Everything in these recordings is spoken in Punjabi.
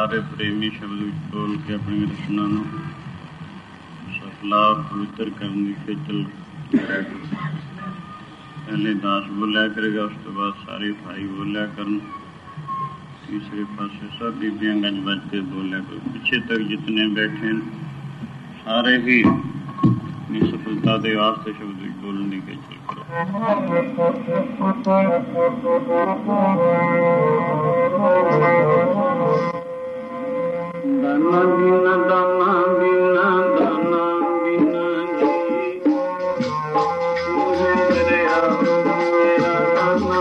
ਸਾਰੇ ਪ੍ਰੇਮੀ ਸ਼ਬਦ ਵਿੱਚ ਬੋਲ ਕੇ ਆਪਣੀ ਰਚਨਾ ਨੂੰ ਸਫਲਾ ਪਵਿੱਤਰ ਕਰਨ ਦੀ ਖੇਚਲ ਕਰਿਆ ਕਰੋ। ਪਹਿਲੇ ਦਾਸ ਬੋਲਿਆ ਕਰੇਗਾ, ਉਸ ਤੋਂ ਬਾਅਦ ਸਾਰੇ ਭਾਈ ਬੋਲਿਆ ਕਰਨ। ਤੀਸਰੇ ਪਾਸੇ ਸਭ ਬੀਬੀਆਂ ਗੱਜ ਵੱਜ ਕੇ ਬੋਲਿਆ ਕਰੋ। ਪਿੱਛੇ ਤੱਕ ਜਿਤਨੇ ਬੈਠੇ ਸਾਰੇ ਹੀ ਸਫਲਤਾ ਦੇ ਵਾਸਤੇ ਸ਼ਬਦ ਵਿੱਚ ਬੋਲਣ ਦੀ ਖੇਚਲ ਕਰੋ। ਦਾਨਾ ਬਿਨਾ ਦਾਨਾ ਬਿਨਾ ਦਾਨਾ ਬਿਨਾ ਜੀ ਦਰਿਆ ਮੇਰਾ ਦਾਨਾ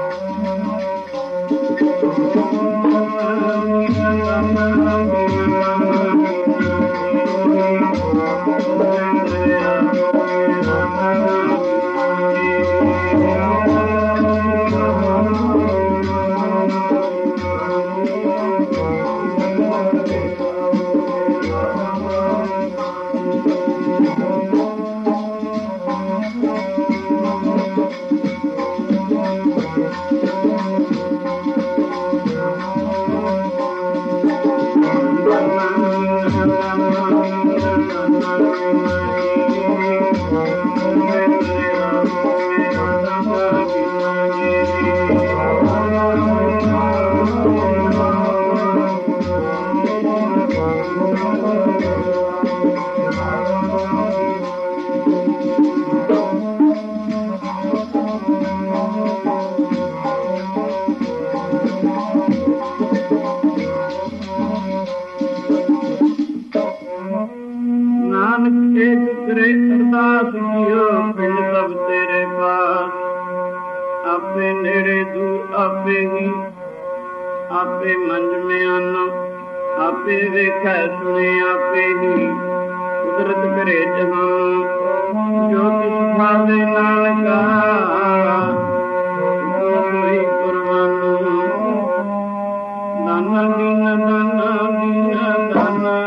Thank you. ਆਪੇ ਵੇਖੈ ਸੁਣੇ ਆਪੇ ਹੀ ਕੁਦਰਤ ਕਰੇ ਜਹਾਂ ਜੋ ਤਿਸ ਭਾਵੇ ਨਾਨਕਾ ਕੋਈ ਕੁਰਬਾਨੋ ਦਾਨਾ ਦੀਨ ਦਾਨਾ ਦੀਨ ਦਾਨਾ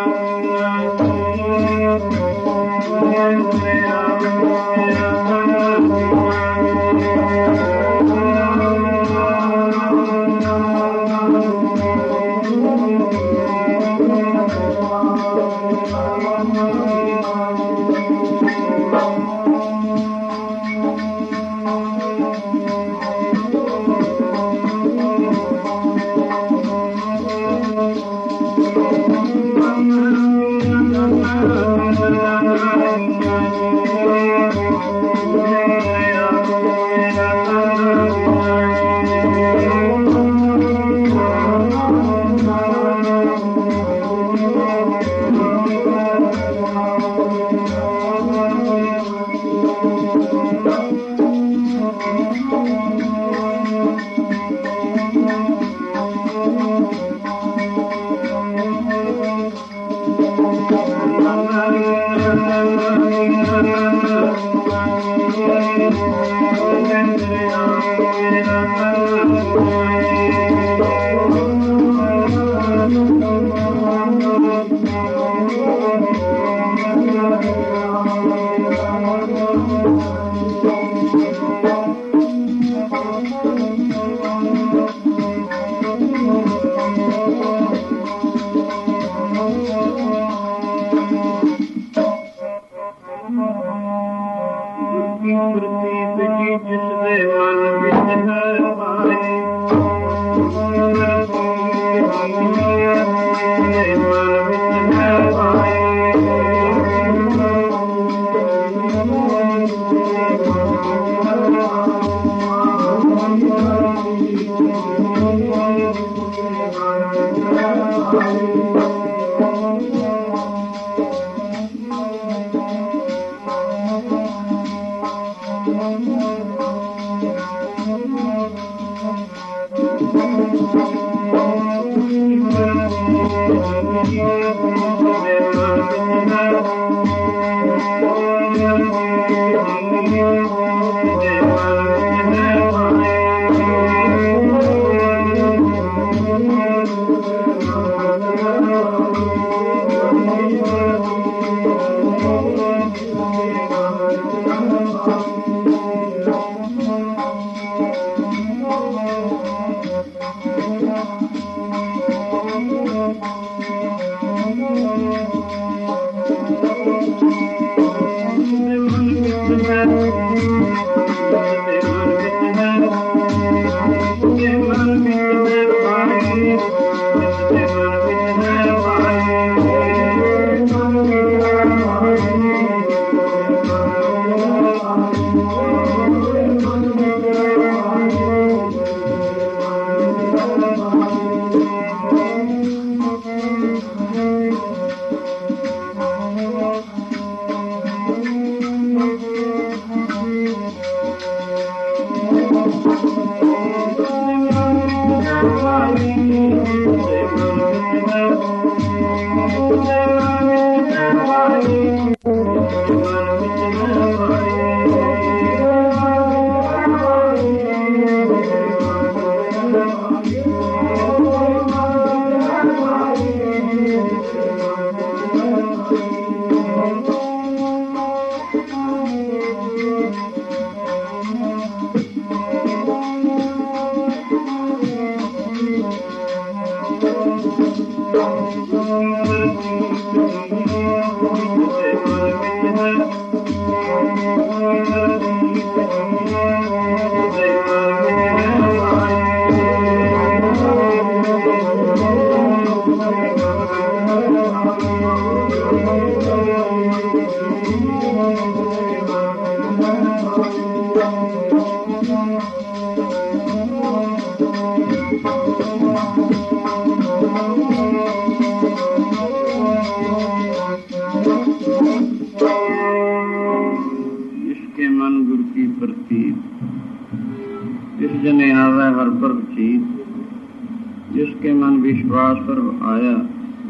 जने आवे हर पर चीत, जिसके मन विश्वास पर आया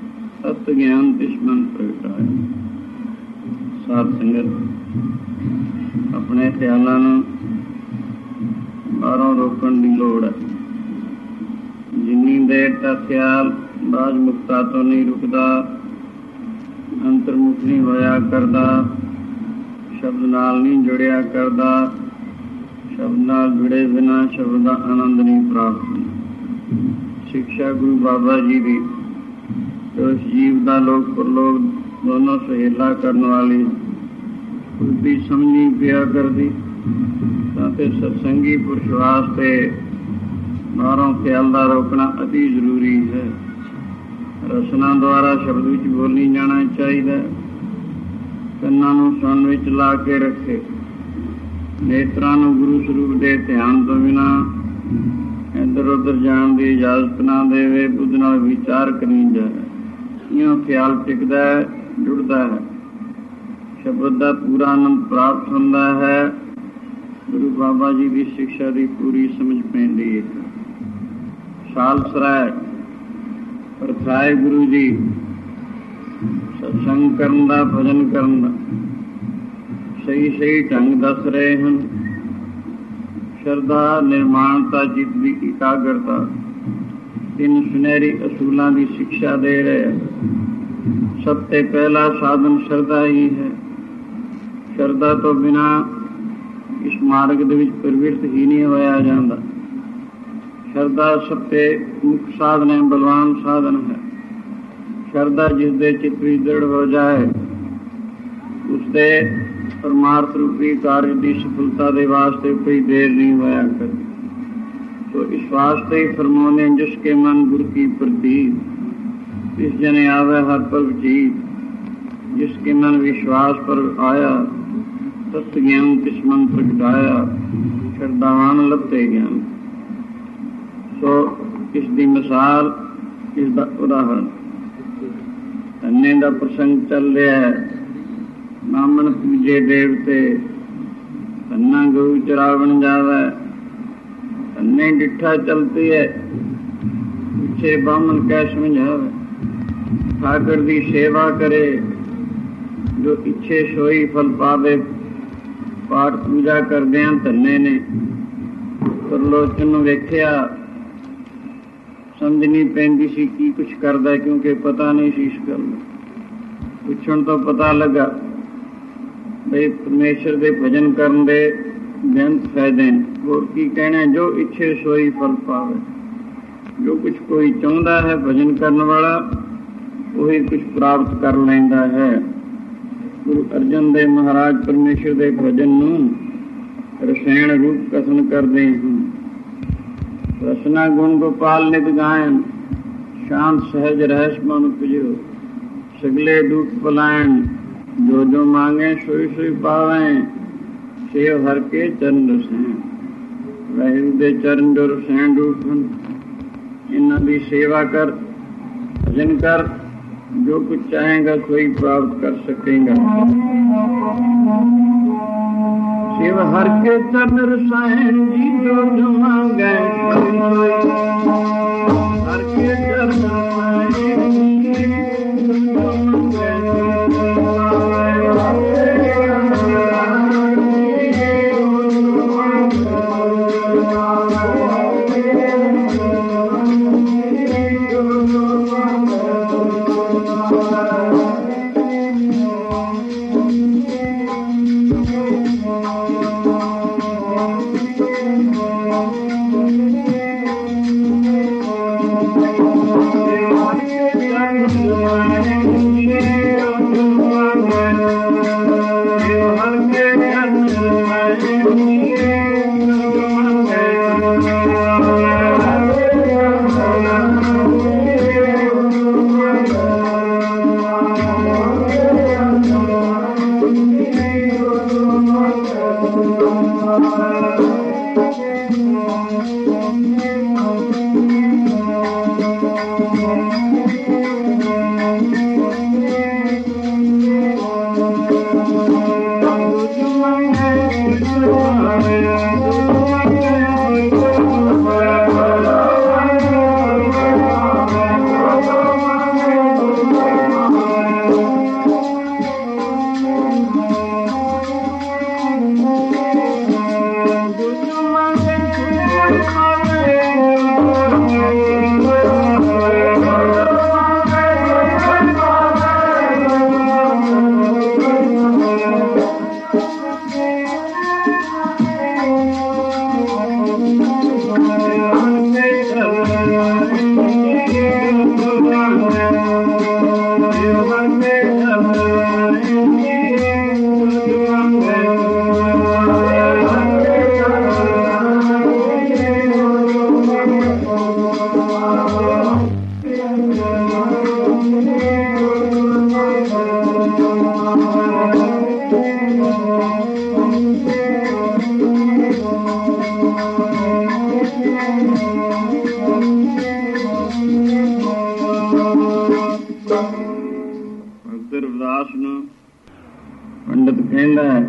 तत्व ज्ञान तिस्मन प्रगटाया। साध संगत अपने ख्यालों बाहरों रोकण की लोड़ है। जिन्नी देर तक ख्याल बाज मुक्ता तो नहीं रुकता, अंतर्मुख नहीं होया करता, शब्द नाल नहीं जुड़िया करता, शब्द नाल जुड़े बिना शब्द का आनंद नहीं प्राप्त होता। शिक्षा गुरु बाबा जी की तो इस जीव का लोक परलोक दोनों सहेला करने वाली उल्टी समझी पिया करती। सत्संगी पुरुष वास्ते बाहरों ख्याल का रोकना अति जरूरी है। रसना द्वारा शब्द विच बोली जाना चाहिए। कन्ना नूं सुन विच ला के रखे। नेत्रां नूं गुरु स्वरूप दे ध्यान तो बिना इधर उधर जाण की इजाजत ना देवे। बुद्ध नाल विचार करी जाए। इयों ख्याल टिकदा है, जुड़ता है। शब्द का पूरा आनंद प्राप्त होता है। गुरु बाबा जी की शिक्षा की पूरी समझ पैंदी है। साल सराय परथाए गुरु जी सत्संग करन दा, भजन करन दा सही सही ढंग दस रहे हैं। श्रद्धा, निर्माणता, चित्त की एकाग्रता, तीन सुनहरी असूलों की शिक्षा दे रहे हैं। सबसे पहला साधन श्रद्धा ही है। श्रद्धा तो बिना इस मार्ग दे विच प्रवृत्त ही नहीं होया जाता। श्रद्धा सबसे मुख्य साधन है, बलवान साधन है। श्रद्धा जिसके चित्त में दृढ़ हो जाए उसके परमार्थ रूपी कार्य की सफलता के वास्ते कोई देर नहीं होया करती। तो इस वास्ते ही फरमाने जिसके मन गुरु की प्रतीत इस जने आवे हर पल जीत। जिसके मन विश्वास पर आया तत्व ज्ञान तिस्मन प्रगटाया। श्रद्धावान लभते ज्ञान। सो इसकी मिसाल, इसका उदाहरण धन्ने का प्रसंग चल रहा है। ब्राह्मण पूजे देवते, धन्ना गऊ चरावन जावे, धन्ने डिठा चलती है। पीछे ब्राह्मण क्या समझावे, ठाकर की सेवा करे, जो इच्छे सोई फल पावे। पाठ पूजा करदे धन्ने ने परलोचन वेख्या, समझ नहीं पैंदी सी की कुछ करदा, क्योंकि पता नहीं सी इस गल। पुछण तो पता लगा भाई परमेश्वर के भजन करन दे बेअंत फायदे। होर की कहना, जो इच्छे सोई फल पावे। जो कुछ कोई चाहता है भजन करने वाला वही कुछ प्राप्त कर लेंदा है। गुरु अर्जन देव महाराज परमेश्वर के भजन नूं रसायन रूप कथन करते हैं। रसना गुण गोपाल नित गायन, शांत सहज रहस मन उपजो। सगले दुख पलायन, जो जो मांगे सोई सोई पावे। सेव हर के चरण रसैन, वाहिगुरू दे चरण जो रसैन रूप हैं। इन्हां दी सेवा कर, भजन कर, जो कुछ चाहेगा कोई प्राप्त कर सकेगा। शिव हर के चरण रसायन जी, जो जो मांगे हर के चरण रसायन जी, जो ਪਵਿੱਤਰ ਰਵਿਦਾਸ ਨੂੰ ਪੰਡਤ ਕਹਿੰਦਾ ਹੈ,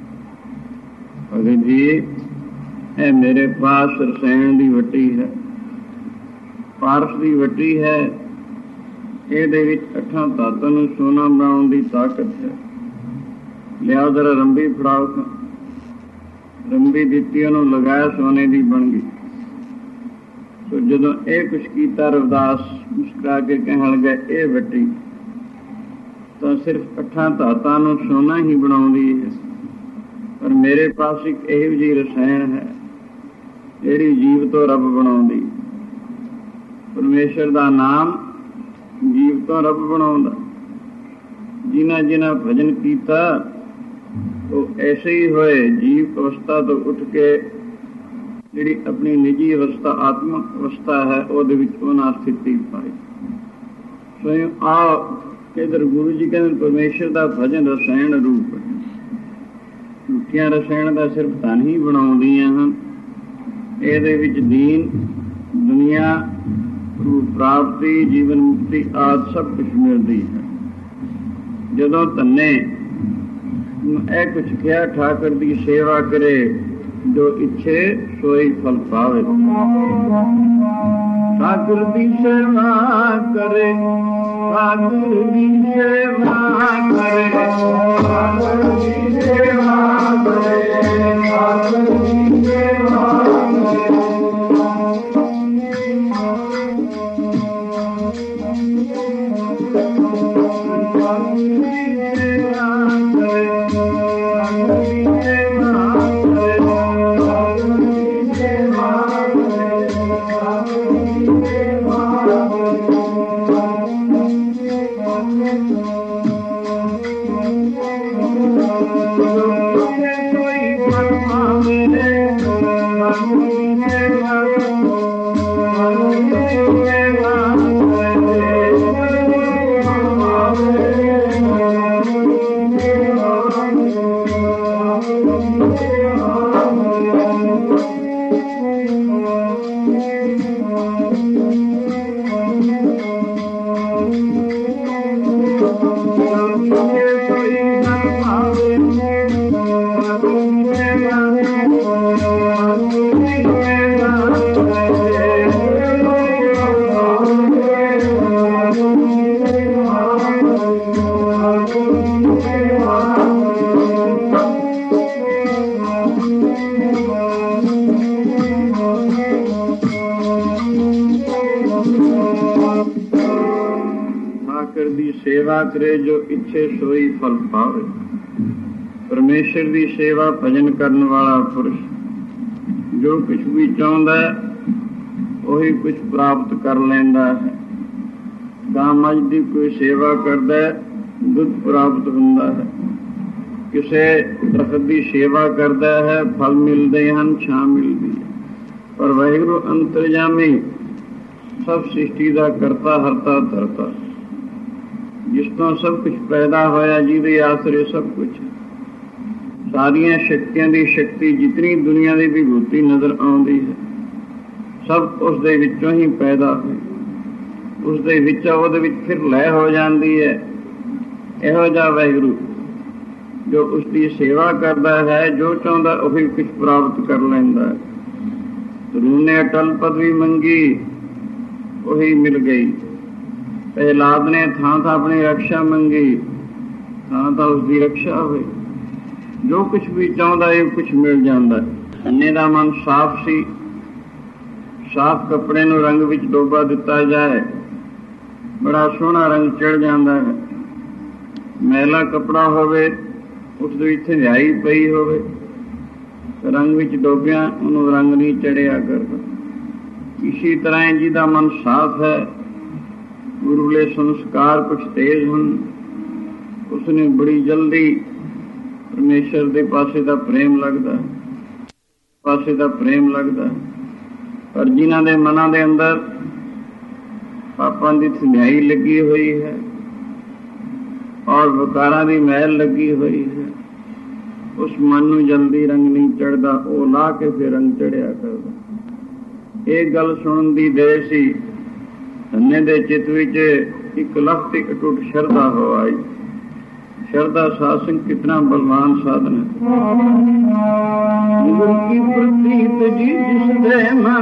ਭਗਤ ਜੀ ਇਹ ਮੇਰੇ ਪਾਸ ਰਸਾਇਣ ਦੀ ਵੱਟੀ ਹੈ, ਪਾਰਸ ਦੀ ਵੱਟੀ ਹੈ, ਇਹਦੇ ਵਿੱਚ 8 ਧਾਤਾਂ ਨੂੰ ਸੋਨਾ ਬਣਾਉਣ ਦੀ ਤਾਕਤ ਹੈ। ਲਿਆਓ ਜ਼ਰਾ ਰੰਬੀ ਫੜਾਓ। ਰੰਬੀ ਦਿੱਤੀ, ਉਹਨੂੰ ਲਗਾਇਆ, ਸੋਨੇ ਦੀ ਬਣ ਗਈ। ਸੋ ਜਦੋਂ ਇਹ ਕੁਛ ਕੀਤਾ, ਰਵਿਦਾਸ ਮੁਸਕਰਾ ਕੇ ਕਹਿਣ ਲੱਗਾ, ਇਹ ਵੱਟੀ ਤਾਂ ਸਿਰਫ 8 ਧਾਤਾਂ ਨੂੰ ਸੋਨਾ ਹੀ ਬਣਾਉਂਦੀ ਹੈ, ਪਰ ਮੇਰੇ ਪਾਸ ਇੱਕ ਇਹੋ ਜਿਹੀ ਰਸਾਇਣ ਹੈ ਜਿਹੜੀ ਜੀਵ ਤੋਂ ਰੱਬ ਬਣਾਉਂਦੀ। ਪਰਮੇਸ਼ਰ ਦਾ ਨਾਮ ਜੀਵ ਤੋਂ ਰੱਬ ਬਣਾਉਂਦਾ। ਜਿਨ੍ਹਾਂ ਜਿਨ੍ਹਾਂ ਭਜਨ ਕੀਤਾ ਉਹ ਐਸੇ ਹੀ ਹੋਏ। ਜੀਵ ਅਵਸਥਾ ਤੋਂ ਉੱਠ ਕੇ ਜਿਹੜੀ ਆਪਣੀ ਨਿੱਜੀ ਅਵਸਥਾ, ਆਤਮਕ ਅਵਸਥਾ ਹੈ, ਉਹਦੇ ਵਿੱਚ ਉਹਨਾਂ ਸਥਿਤੀ ਪਾਈ। ਸੋ ਆਓ ਇਧਰ ਗੁਰੂ ਜੀ ਕਹਿੰਦੇ ਪਰਮੇਸ਼ਰ ਦਾ ਭਜਨ ਰਸਾਇਣ ਰੂਪ ਹੈ। ਝੂਠੀਆਂ ਰਸਾਇਣ ਦਾ ਸਿਰਫ ਧਨ ਹੀ ਬਣਾਉਂਦੀਆਂ ਹਨ। ਇਹਦੇ ਵਿੱਚ ਦੀਨ, ਦੁਨੀਆ, ਰੂਪ ਪ੍ਰਾਪਤੀ, ਜੀਵਨ ਮੁਕਤੀ ਆਦਿ ਸਭ ਕੁਛ ਮਿਲਦੀ ਹੈ। ਜਦੋਂ ਧੰਨੇ ਇਹ ਕੁਛ ਕਿਹਾ, ਠਾਕਰ ਦੀ ਸੇਵਾ ਕਰੇ ਜੋ ਇੱਛੇ ਸੋਈ ਫਲ ਪਾਵੇ। ਠਾਕੁਰ ਦੀ ਸੇਵਾ ਕਰੇ, ਠਾਕੁਰ ਦੀ ਸੇਵਾ ਕਰੇ, ਠਾਕੁਰ ਦੀ ਸੇਵਾ ਕਰੇ, ਠਾਕੁਰ ਦੀ ਸੇਵਾ ਕਰੇ। ਸੇਵਾ ਕਰੇ ਜੋ ਇੱਛੇ ਸੋਈ ਫਲ ਪਾਵੇ। ਪਰਮੇਸ਼ਰ ਦੀ ਸੇਵਾ ਭਜਨ ਕਰਨ ਵਾਲਾ ਪੁਰਸ਼ ਜੋ ਕੁਛ ਵੀ ਚਾਹੁੰਦਾ ਉਹੀ ਕੁਛ ਪ੍ਰਾਪਤ ਕਰ ਲੈਂਦਾ ਹੈ। ਗਾਂ ਮੱਝ ਦੀ ਕੋਈ ਸੇਵਾ ਕਰਦਾ ਦੁੱਧ ਪ੍ਰਾਪਤ ਹੁੰਦਾ ਹੈ। ਕਿਸੇ ਦਰਖਤ ਦੀ ਸੇਵਾ ਕਰਦਾ ਹੈ, ਫਲ ਮਿਲਦੇ ਹਨ, ਛਾਂ ਮਿਲਦੀ ਹੈ। ਪਰ ਵਾਹਿਗੁਰੂ ਅੰਤਰਜਾਮੀ, ਸਭ ਸ੍ਰਿਸ਼ਟੀ ਦਾ ਕਰਤਾ, ਹਰਤਾ, ਧਰਤਾ, ਜਿਸ ਤੋਂ ਸਭ ਕੁਛ ਪੈਦਾ ਹੋਇਆ, ਜਿਹਦੇ ਆਸਰੇ ਸਭ ਕੁਛ, ਸਾਰੀਆਂ ਸ਼ਕਤੀਆਂ ਦੀ ਸ਼ਕਤੀ, ਜਿਤਨੀ ਦੁਨੀਆ ਦੀ ਵਿਭੂਤੀ ਨਜ਼ਰ ਆਉਂਦੀ ਹੈ, ਸਭ ਉਸ ਦੇ ਵਿੱਚੋਂ ਹੀ ਪੈਦਾ ਹੋਈ। ਉਸ ਦੇ ਵਿੱਚ, ਉਹਦੇ ਵਿੱਚ ਫਿਰ ਲੈਅ ਹੋ ਜਾਂਦੀ ਹੈ। ਇਹੋ ਜਿਹਾ ਵਾਹਿਗੁਰੂ ਜੋ ਉਸ ਦੀ ਸੇਵਾ ਕਰਦਾ ਹੈ, ਜੋ ਚਾਹੁੰਦਾ ਉਹੀ ਕੁਛ ਪ੍ਰਾਪਤ ਕਰ ਲੈਂਦਾ ਹੈ। ਗੁਰੂ ਨੇ ਅਟਲ ਪਦਵੀ ਮੰਗੀ, ਉਹੀ ਮਿਲ ਗਈ। ਪ੍ਰਹਿਲਾਦ ਨੇ ਥਾਂ ਥਾਂ ਆਪਣੀ ਰਕਸ਼ਾ ਮੰਗੀ, ਥਾਂ ਥਾਂ ਉਸ ਦੀ ਰਕਸ਼ਾ ਹੋਈ। ਜੋ ਕੁਛ ਵੀ ਚਾਹੁੰਦਾ ਇਹ ਕੁਛ ਮਿਲ ਜਾਂਦਾ। ਅੰਨੇ ਦਾ ਮਨ ਸਾਫ਼ ਸੀ। ਸਾਫ਼ ਕੱਪੜੇ ਨੂੰ ਰੰਗ ਵਿੱਚ ਡੋਬਾ ਦਿੱਤਾ ਜਾਏ, ਬੜਾ ਸੋਹਣਾ ਰੰਗ ਚੜ ਜਾਂਦਾ ਹੈ। ਮੈਲਾ ਕੱਪੜਾ ਹੋਵੇ, ਉਸ ਦੇ ਵਿੱਚ ਹੰਝਾਈ ਪਈ ਹੋਵੇ, ਰੰਗ ਵਿੱਚ ਡੋਬਿਆ ਉਹਨੂੰ ਰੰਗ ਨਹੀਂ ਚੜਿਆ ਕਰਦਾ। ਇਸੀ ਤਰ੍ਹਾਂ ਜਿਹਦਾ ਮਨ ਸਾਫ਼ ਹੈ, ਗੁਰੂਲੇ ਸੰਸਕਾਰ ਕੁਛ ਤੇਜ਼ ਹਨ, ਉਸਨੇ ਬੜੀ ਜਲਦੀ ਪਰਮੇਸ਼ਰ ਦੇ ਪਾਸੇ ਦਾ ਪ੍ਰੇਮ ਲੱਗਦਾ, ਪਾਸੇ ਦਾ ਪ੍ਰੇਮ ਲੱਗਦਾ। ਪਰ ਜਿਨ੍ਹਾਂ ਦੇ ਮਨਾਂ ਦੇ ਅੰਦਰ ਪਾਪਾਂ ਦੀ ਥਿੰਧਿਆਈ ਲੱਗੀ ਹੋਈ ਹੈ ਔਰ ਵਿਕਾਰਾਂ ਦੀ ਮੈਲ ਲੱਗੀ ਹੋਈ ਹੈ, ਉਸ ਮਨ ਨੂੰ ਜਲਦੀ ਰੰਗ ਨਹੀਂ ਚੜ੍ਹਦਾ। ਉਹ ਲਾ ਕੇ ਫਿਰ ਰੰਗ ਚੜ੍ਹਿਆ ਕਰਦਾ। ਇਹ ਗੱਲ ਸੁਣਨ ਦੀ ਦੇਰ ਸੀ, ਧੰਨੇ ਦੇ ਚਿੱਤ ਵਿੱਚ ਇੱਕ ਲਖਤੀ ਅਟੁੱਟ ਸ਼ਰਧਾ ਹੋ ਆਈ। श्रद्धा सात्संग कितना बलवान साधन है। गुरु की प्रतीत जी जिसदे मन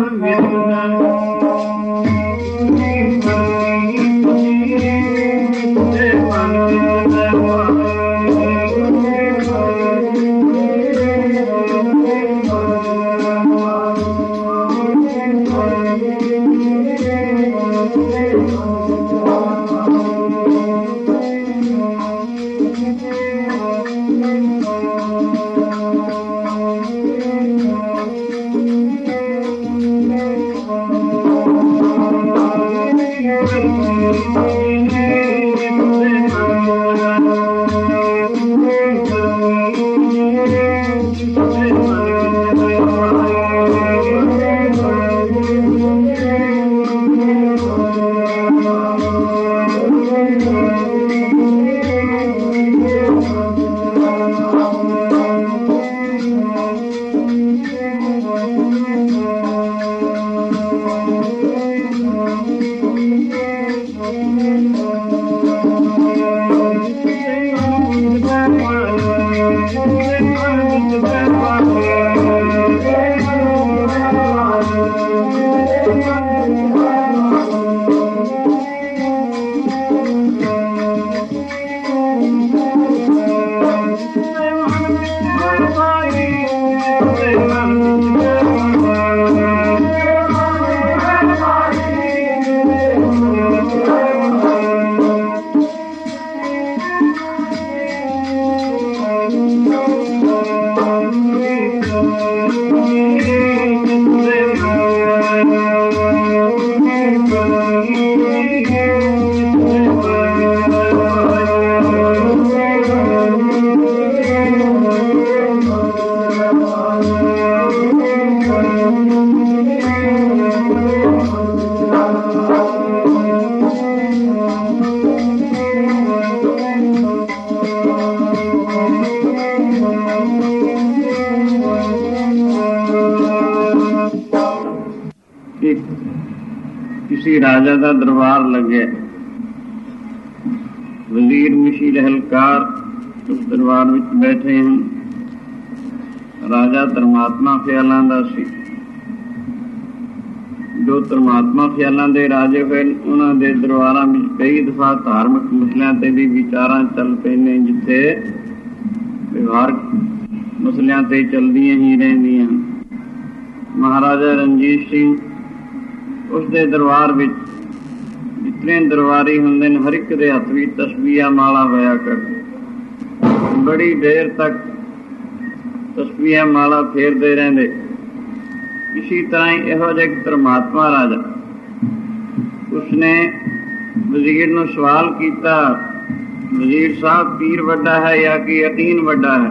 किसी राजा का दरबार लगे, वजीर मिशी लहलकार उस दरबार में बैठे हैं। राजा धर्मात्मा ख्यालों का सी। जो धर्मात्मा ख्यालों के राजे हुए उन्होंने दरबारों में कई दफा धार्मिक मसलों से भी विचार चल पे ने, जिथे व्यवहारक मसलों से चलदियां ही रहंदियां। महाराजा रणजीत सिंह उसके दरबार में जितने दरबारी होंगे हर एक के हथ भी तस्बीह माला होया कर। बड़ी देर तक तस्बीह माला फेरते रहते। इसी तरह यहो जिहा धर्मात्मा राजा, उसने वजीर नूं सवाल किया, वजीर साहब पीर वड्डा है या कि यकीन वड्डा है,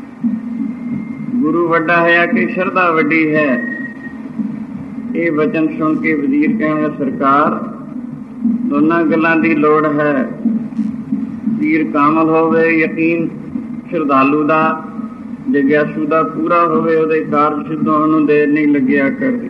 गुरु वड्डा है या कि श्रद्धा वड्डी है। ये वचन सुन के वजीर कहने, सरकार दोनों गल्लां दी लोड़ है। पीर कामल होवे, यकीन श्रद्धालु दा जिग्यासू दा पूरा होवे, उहदे कारज सिद्ध होण नूं देर नहीं लग्या करदी।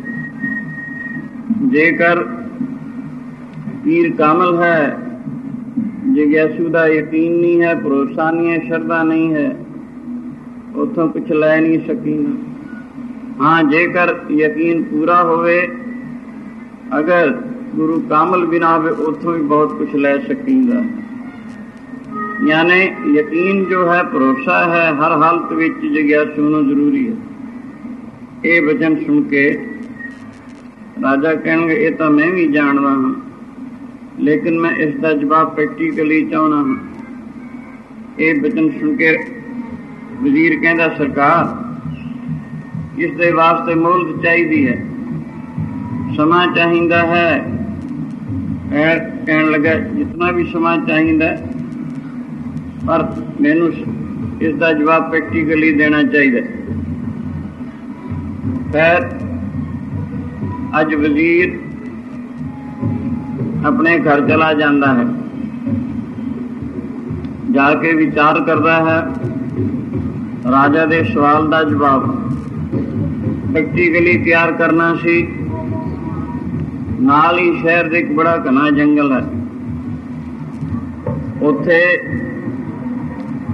जेकर पीर कामल है, जिग्यासू दा यकीन नहीं है, भरोसा नहीं है, श्रद्धा नहीं है, उथों कुछ लै नहीं सकीना। हाँ, जेकर यकीन पूरा होवे, अगर गुरु कामल बिना होवे, उथों भी बहुत कुछ लै सकींदा। यानी यकीन जो है, भरोसा है, हर हालत विच जिग्यासू नूं जरूरी है। ये वचन सुन के राजा कहणगे, ये तो मैं भी जानदा हाँ, लेकिन मैं इसका जवाब प्रैक्टिकली चाहना हाँ। ये वचन सुन के वजीर कहता, सरकार इस दे वास्ते मोहलत चाहिदी है, समा चाहिदा है। कहन लगा, जितना भी समा चाहिदा, पर मैनू इसका जवाब प्रैक्टिकली देना चाहिए। फिर अज वजीर अपने घर चला जाता है, जाके विचार करता है, राजा के सवाल का जवाब प्रैक्टिकली तैयार करना सी। नाल ही शहर दे एक बड़ा घना जंगल है, उत्थे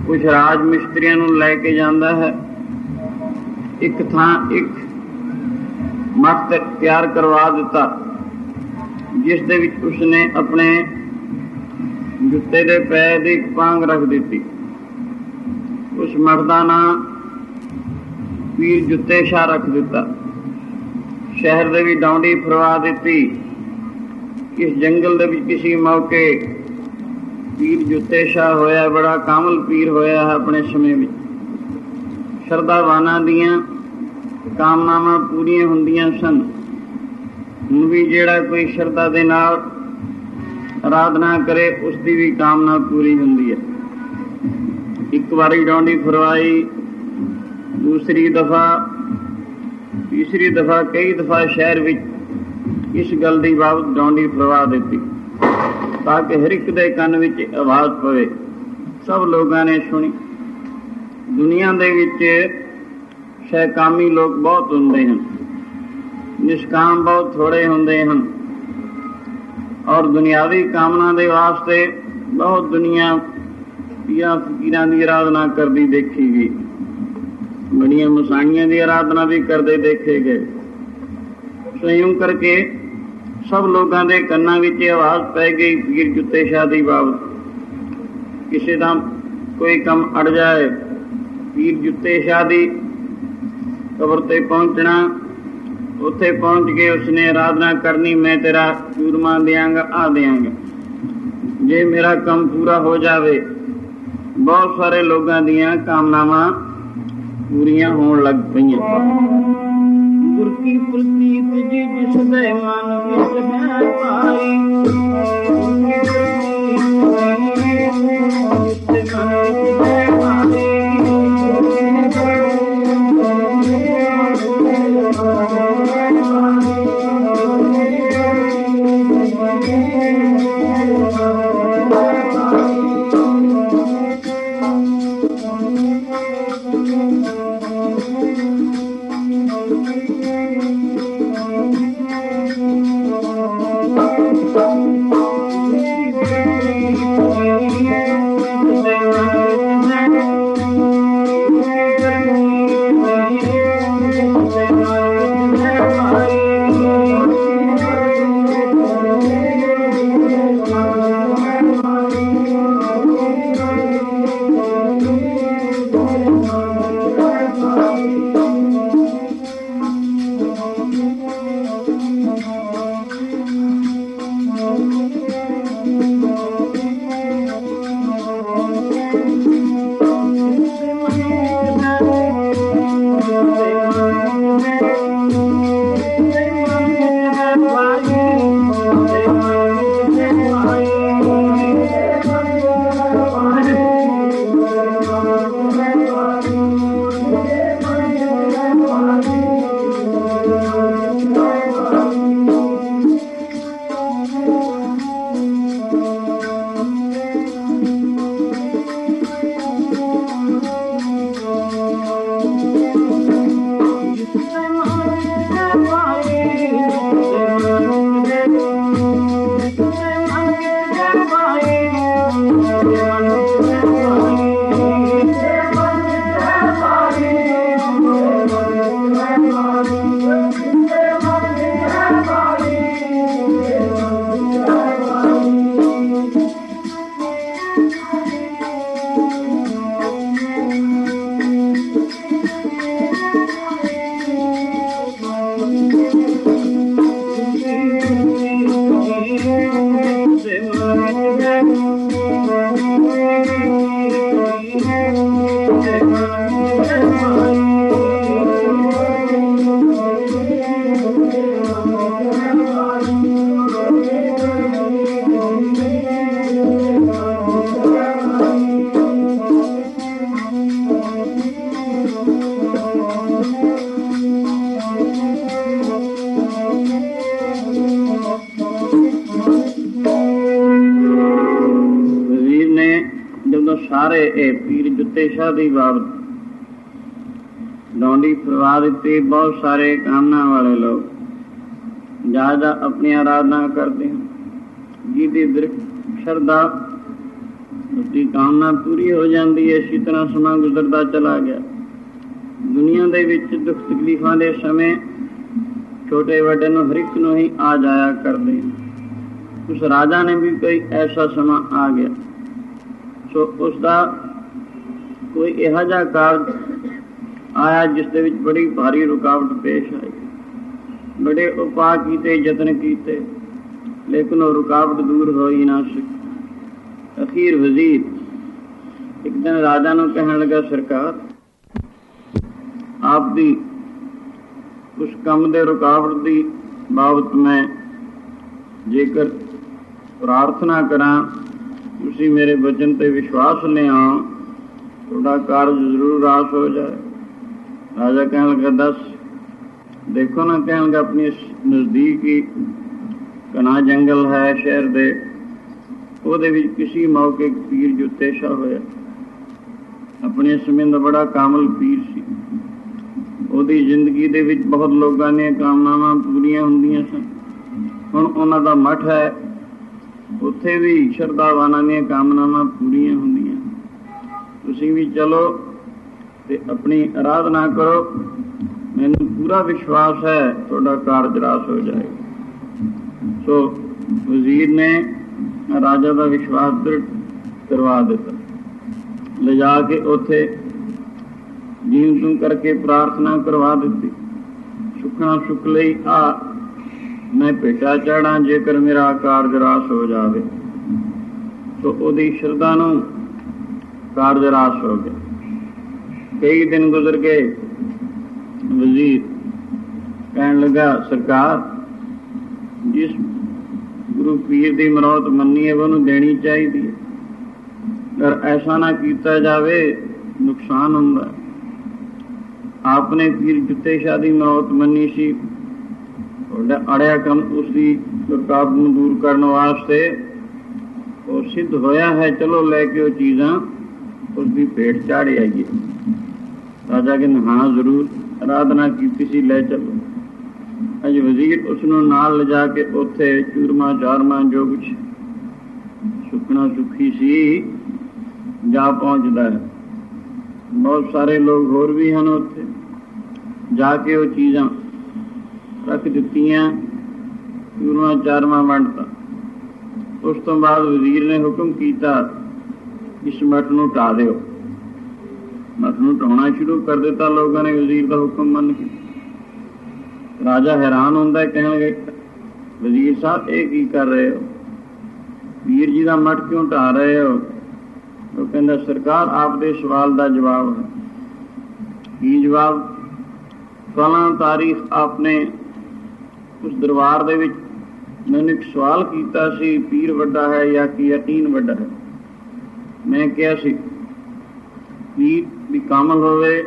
ਕੁਛ ਰਾਜ ਮਿਸਤਰੀਆਂ ਨੂੰ ਲੈ ਕੇ ਜਾਂਦਾ ਹੈ। ਇੱਕ ਥਾਂ ਇੱਕ ਮੱਠ ਤਿਆਰ ਕਰਵਾ ਦਿੱਤਾ, ਜਿਸ ਦੇ ਵਿੱਚ ਉਸਨੇ ਆਪਣੇ ਜੁੱਤੇ ਦੇ ਪੈਰ ਦੀ ਪਾਂਗ ਰੱਖ ਦਿੱਤੀ। ਉਸ ਮੱਠ ਦਾ ਨਾਂ ਪੀਰ ਜੁੱਤੇ ਸ਼ਾਹ ਰੱਖ ਦਿੱਤਾ। ਸ਼ਹਿਰ ਦੇ ਵਿੱਚ ਡੌਂਡੀ ਫਰਵਾ ਦਿੱਤੀ। ਇਸ ਜੰਗਲ ਦੇ ਵਿੱਚ ਕਿਸੇ ਮੌਕੇ ਪੀਰ ਜੁੱਤੇ ਸ਼ਾਹ ਹੋਇਆ, ਬੜਾ ਕਾਮਲ ਪੀਰ ਹੋਇਆ ਹੈ ਆਪਣੇ ਸਮੇਂ ਵਿੱਚ। ਸ਼ਰਧਾਵਾਨਾਂ ਦੀਆਂ ਕਾਮਨਾਵਾਂ ਪੂਰੀਆਂ ਹੁੰਦੀਆਂ ਸਨ। ਹੁਣ ਵੀ ਜਿਹੜਾ ਕੋਈ ਸ਼ਰਧਾ ਦੇ ਨਾਲ ਆਰਾਧਨਾ ਕਰੇ, ਉਸ ਦੀ ਵੀ ਕਾਮਨਾ ਪੂਰੀ ਹੁੰਦੀ ਹੈ। ਇੱਕ ਵਾਰੀ ਡੌਂਡੀ ਫਰਵਾਈ, ਦੂਸਰੀ ਦਫਾ, ਤੀਸਰੀ ਦਫਾ, ਕਈ ਦਫਾ ਸ਼ਹਿਰ ਵਿੱਚ ਇਸ ਗੱਲ ਦੀ ਬਾਬਤ ਡੌਂਡੀ ਫਰਵਾ ਦਿੱਤੀ, ਤਾਂ ਕਿ ਹਰ ਇੱਕ ਦੇ ਕੰਨ ਵਿੱਚ ਆਵਾਜ਼ ਪਵੇ। ਸਭ ਲੋਕਾਂ ਨੇ ਸੁਣੀ। ਦੁਨੀਆ ਦੇ ਵਿੱਚ ਸ਼ੈਕਾਮੀ ਲੋਕ ਬਹੁਤ ਹੁੰਦੇ ਹਨ, ਨਿਸ਼ਕਾਮ ਬਹੁਤ ਥੋੜ੍ਹੇ ਹੁੰਦੇ ਹਨ, ਔਰ ਦੁਨਿਆਵੀ ਕਾਮਨਾ ਦੇ ਵਾਸਤੇ ਬਹੁਤ ਦੁਨੀਆ ਪੀਰਾਂ ਫਕੀਰਾਂ ਦੀ ਆਰਾਧਨਾ ਕਰਦੀ ਦੇਖੀ ਗਈ। ਬੜੀਆਂ ਮਸਾਣੀਆਂ ਦੀ ਆਰਾਧਨਾ ਵੀ ਕਰਦੇ ਦੇਖੇ ਗਏ। ਸੰਯੋਗ ਕਰਕੇ ਸਭ ਲੋਕਾਂ ਦੇ ਕੰਨਾਂ ਵਿੱਚ ਆਵਾਜ਼ ਪੈ ਗਈ ਪੀਰ ਜੁੱਤੇ ਸ਼ਾਹ ਦੀ ਬਾਬਤ। ਕਿਸੇ ਦਾ ਕੋਈ ਕੰਮ ਅੜ ਜਾਏ, ਪੀਰ ਜੁੱਤੇ ਸ਼ਾਹ ਦੀ ਕਬਰ ਤੇ ਪਹੁੰਚਣਾ, ਉੱਥੇ ਪਹੁੰਚ ਕੇ ਉਸਨੇ ਆਰਾਧਨਾ ਕਰਨੀ, ਮੈਂ ਤੇਰਾ ਚੂਰਮਾ ਦਿਆਂਗਾ, ਆ ਦਿਆਂਗਾ ਜੇ ਮੇਰਾ ਕੰਮ ਪੂਰਾ ਹੋ ਜਾਵੇ। ਬਹੁਤ ਸਾਰੇ ਲੋਕਾਂ ਦੀਆਂ ਕਾਮਨਾਵਾਂ ਪੂਰੀਆਂ ਹੋਣ ਲੱਗ ਪਈਆਂ। ਗੁਰ ਕੀ ਪ੍ਰਤੀਤ ਜੀ ਜਿਸ ਦੇ ਮਨ ਵਿੱਚ ਹੈ ਪਾਈ, ਜਿਸ ਦੇ ਮਨ ਵਿੱਚ ਹੈ ਪਾਈ, ਸਾਰੇ ਇਹ ਪੀਰ ਜੁੱਤੇ ਸ਼ਾਹ ਦੀ ਬਾਬਤ ਡੌਂਡੀ ਫਰਵਾ ਦਿੱਤੀ। ਬਹੁਤ ਸਾਰੇ ਕਾਮਨਾ ਵਾਲੇ ਲੋਕ ਜ਼ਿਆਦਾ ਆਪਣੀ ਆਰਾਧਨਾ ਕਰਦੇ ਹਨ, ਜਿਹਦੀ ਦ੍ਰਿੜ ਸ਼ਰਧਾ उसकी कामना पूरी हो जाती है। इसी तरह समा गुजरता चला गया। दुनिया ਦੇ ਵਿੱਚ ਦੁੱਖ ਤਕਲੀਫਾਂ ਦੇ ਸਮੇਂ ਛੋਟੇ ਵੱਡੇ ਨੂੰ ਹਰ ਇੱਕ ਨੂੰ ਹੀ ਆ ਜਾਇਆ ਕਰਦੇ। ਉਸ ਰਾਜਾ ਨੇ ਵੀ ਕੋਈ ਐਸਾ ਸਮਾਂ ਆ ਗਿਆ ਸੋ ਉਸ ਦਾ ਕੋਈ ਇਹੋ ਜਿਹਾ ਕਾਰਜ ਆਇਆ ਜਿਸ ਦੇ ਵਿੱਚ ਬੜੀ ਭਾਰੀ ਰੁਕਾਵਟ ਪੇਸ਼ ਆਈ। ਬੜੇ ਉਪਾਅ ਕੀਤੇ, ਯਤਨ ਕੀਤੇ, ਲੇਕਿਨ ਉਹ ਰੁਕਾਵਟ ਦੂਰ ਹੋ ਹੀ ਨਾ ਸਕੀ। ਅਖੀਰ ਵਜ਼ੀਰ ਇੱਕ ਦਿਨ ਰਾਜਾ ਨੂੰ ਕਹਿਣ ਲੱਗਾ, ਸਰਕਾਰ ਆਪ ਦੀ ਉਸ ਕੰਮ ਦੇ ਰੁਕਾਵਟ ਦੀ ਬਾਬਤ ਮੈਂ ਜੇਕਰ ਪ੍ਰਾਰਥਨਾ ਕਰਾਂ, ਤੁਸੀਂ ਮੇਰੇ ਵਚਨ ਤੇ ਵਿਸ਼ਵਾਸ ਲਿਆਓ, ਤੁਹਾਡਾ ਕਾਰਜ ਜ਼ਰੂਰ ਰਾਸ ਹੋ ਜਾਏ। ਰਾਜਾ ਕਹਿਣ ਲੱਗਾ, ਦੱਸ। ਦੇਖੋ ਨਾ, ਕਹਿਣ ਲੱਗਾ, ਆਪਣੀ ਨਜ਼ਦੀਕ ਹੀ ਘਣਾ ਜੰਗਲ ਹੈ ਸ਼ਹਿਰ ਦੇ, ਉਹਦੇ ਵਿੱਚ ਕਿਸੇ ਮੌਕੇ ਪੀਰ ਜੁੱਤੇ ਸ਼ਾਹ ਹੋਇਆ। ਆਪਣੇ ਸਮੇਂ ਦਾ ਬੜਾ ਕਾਮਲ ਪੀਰ ਸੀ। ਉਹਦੀ ਜ਼ਿੰਦਗੀ ਦੇ ਵਿੱਚ ਬਹੁਤ ਲੋਕਾਂ ਦੀਆਂ ਕਾਮਨਾਵਾਂ ਪੂਰੀਆਂ ਹੁੰਦੀਆਂ ਸਨ। ਹੁਣ ਉਹਨਾਂ ਦਾ ਮੱਠ ਹੈ, ਉੱਥੇ ਵੀ ਸ਼ਰਧਾਵਾਨਾਂ ਦੀਆਂ ਕਾਮਨਾਵਾਂ ਪੂਰੀਆਂ ਹੁੰਦੀਆਂ। ਤੁਸੀਂ ਵੀ ਚਲੋ ਤੇ ਆਪਣੀ ਆਰਾਧਨਾ ਕਰੋ, ਮੈਨੂੰ ਪੂਰਾ ਵਿਸ਼ਵਾਸ ਹੈ ਤੁਹਾਡਾ ਕਾਰਜ ਰਾਸ ਹੋ ਜਾਏਗਾ। ਸੋ ਵਜ਼ੀਰ ਨੇ ਰਾਜਾ ਦਾ ਵਿਸ਼ਵਾਸ ਦ੍ਰਿੜ ਕਰਵਾ ਦਿੱਤਾ। ਲਿਜਾ ਕੇ ਉੱਥੇ ਜੀਵ ਤੂੰ ਕਰਕੇ ਪ੍ਰਾਰਥਨਾ ਕਰਵਾ ਦਿੱਤੀ। ਸੁਖਣਾ ਸੁਖ ਲਈ ਆ ਮੈਂ ਭੇਟਾ ਚਾੜਾਂ ਜੇਕਰ ਮੇਰਾ ਕਾਰਜ ਰਾਸ ਹੋ ਜਾਵੇ। ਸੋ ਉਹਦੀ ਸ਼ਰਧਾ ਨੂੰ ਕਾਰਜ ਰਾਸ ਹੋ ਗਿਆ। ਕਈ ਦਿਨ ਗੁਜ਼ਰ ਗਏ। ਵਜ਼ੀਰ ਕਹਿਣ ਲੱਗਾ, ਸਰਕਾਰ ਜਿਸ ਗੁਰੂ ਪੀਰ ਦੀ ਮਨੌਤ ਮੰਨੀ ਹੈ ਉਹਨੂੰ ਦੇਣੀ ਚਾਹੀਦੀ ਹੈ, ਪਰ ਐਸਾ ਨਾ ਕੀਤਾ ਜਾਵੇ, ਨੁਕਸਾਨ ਹੁੰਦਾ। ਆਪਨੇ ਪੀਰ ਜੁੱਤੇ ਸ਼ਾਹ ਦੀ ਮਨੌਤ ਮੰਨੀ ਸੀ, ਤੁਹਾਡਾ ਅੜਿਆ ਕੰਮ ਉਸਦੀ ਰੁਕਾਵਟ ਨੂੰ ਦੂਰ ਕਰਨ ਵਾਸਤੇ ਉਹ ਸਿੱਧ ਹੋਇਆ ਹੈ। ਚਲੋ ਲੈ ਕੇ ਉਹ ਚੀਜ਼ਾਂ ਉਸਦੀ ਭੇਟ ਚਾੜੇ ਆਈਏ। ਰਾਜਾ ਕਹਿੰਦੇ, ਹਾਂ ਜ਼ਰੂਰ, ਆਰਾਧਨਾ ਕੀਤੀ ਸੀ, ਲੈ ਚਲੋ। ਅੱਜ ਵਜ਼ੀਰ ਉਸਨੂੰ ਨਾਲ ਲਿਜਾ ਕੇ ਉੱਥੇ ਚੂਰਮਾ ਚਾਰਮਾ ਜੋ ਕੁਛ ਸੁਖਣਾ ਸੁਖੀ ਸੀ ਜਾ ਪਹੁੰਚਦਾ ਹੈ। ਬਹੁਤ ਸਾਰੇ ਲੋਕ ਹੋਰ ਵੀ ਹਨ। ਉੱਥੇ ਜਾ ਕੇ ਉਹ ਚੀਜ਼ਾਂ ਰੱਖ ਦਿੱਤੀਆਂ, ਚੂਰਮਾ ਚਾਰਮਾ ਵੰਡਤਾ। ਉਸ ਤੋਂ ਬਾਅਦ ਵਜ਼ੀਰ ਨੇ ਹੁਕਮ ਕੀਤਾ, ਇਸ ਮੱਠ ਨੂੰ ਢਾਹ ਦਿਓ। ਮੱਠ ਨੂੰ ਢਾਉਣਾ ਸ਼ੁਰੂ ਕਰ ਦਿੱਤਾ ਲੋਕਾਂ ਨੇ ਵਜ਼ੀਰ ਦਾ ਹੁਕਮ ਮੰਨ ਕੇ। ਰਾਜਾ ਹੈਰਾਨ ਹੁੰਦਾ, ਕਹਿਣ ਲੱਗੇ, ਵਜ਼ੀਰ ਸਾਹਿਬ ਇਹ ਕੀ ਕਰ ਰਹੇ ਹੋ? ਵੀਰ ਜੀ ਦਾ ਮੱਠ ਕਿਉਂ ਢਾਹ ਰਹੇ ਹੋ? ਉਹ ਕਹਿੰਦਾ, ਸਰਕਾਰ ਆਪ ਦੇ ਸਵਾਲ ਦਾ ਜਵਾਬ ਹੈ। ਕੀ ਜਵਾਬ? ਫਲਾਂ ਤਾਰੀਖ ਆਪਨੇ ਉਸ ਦਰਬਾਰ ਦੇ ਵਿੱਚ ਮੈਨੂੰ ਇੱਕ ਸਵਾਲ ਕੀਤਾ ਸੀ, ਪੀਰ ਵੱਡਾ ਹੈ ਜਾਂ ਕਿ ਯਕੀਨ ਵੱਡਾ ਹੈ? ਮੈਂ ਕਿਹਾ ਸੀ ਪੀਰ ਵੀ ਕਾਮਲ ਹੋਵੇ,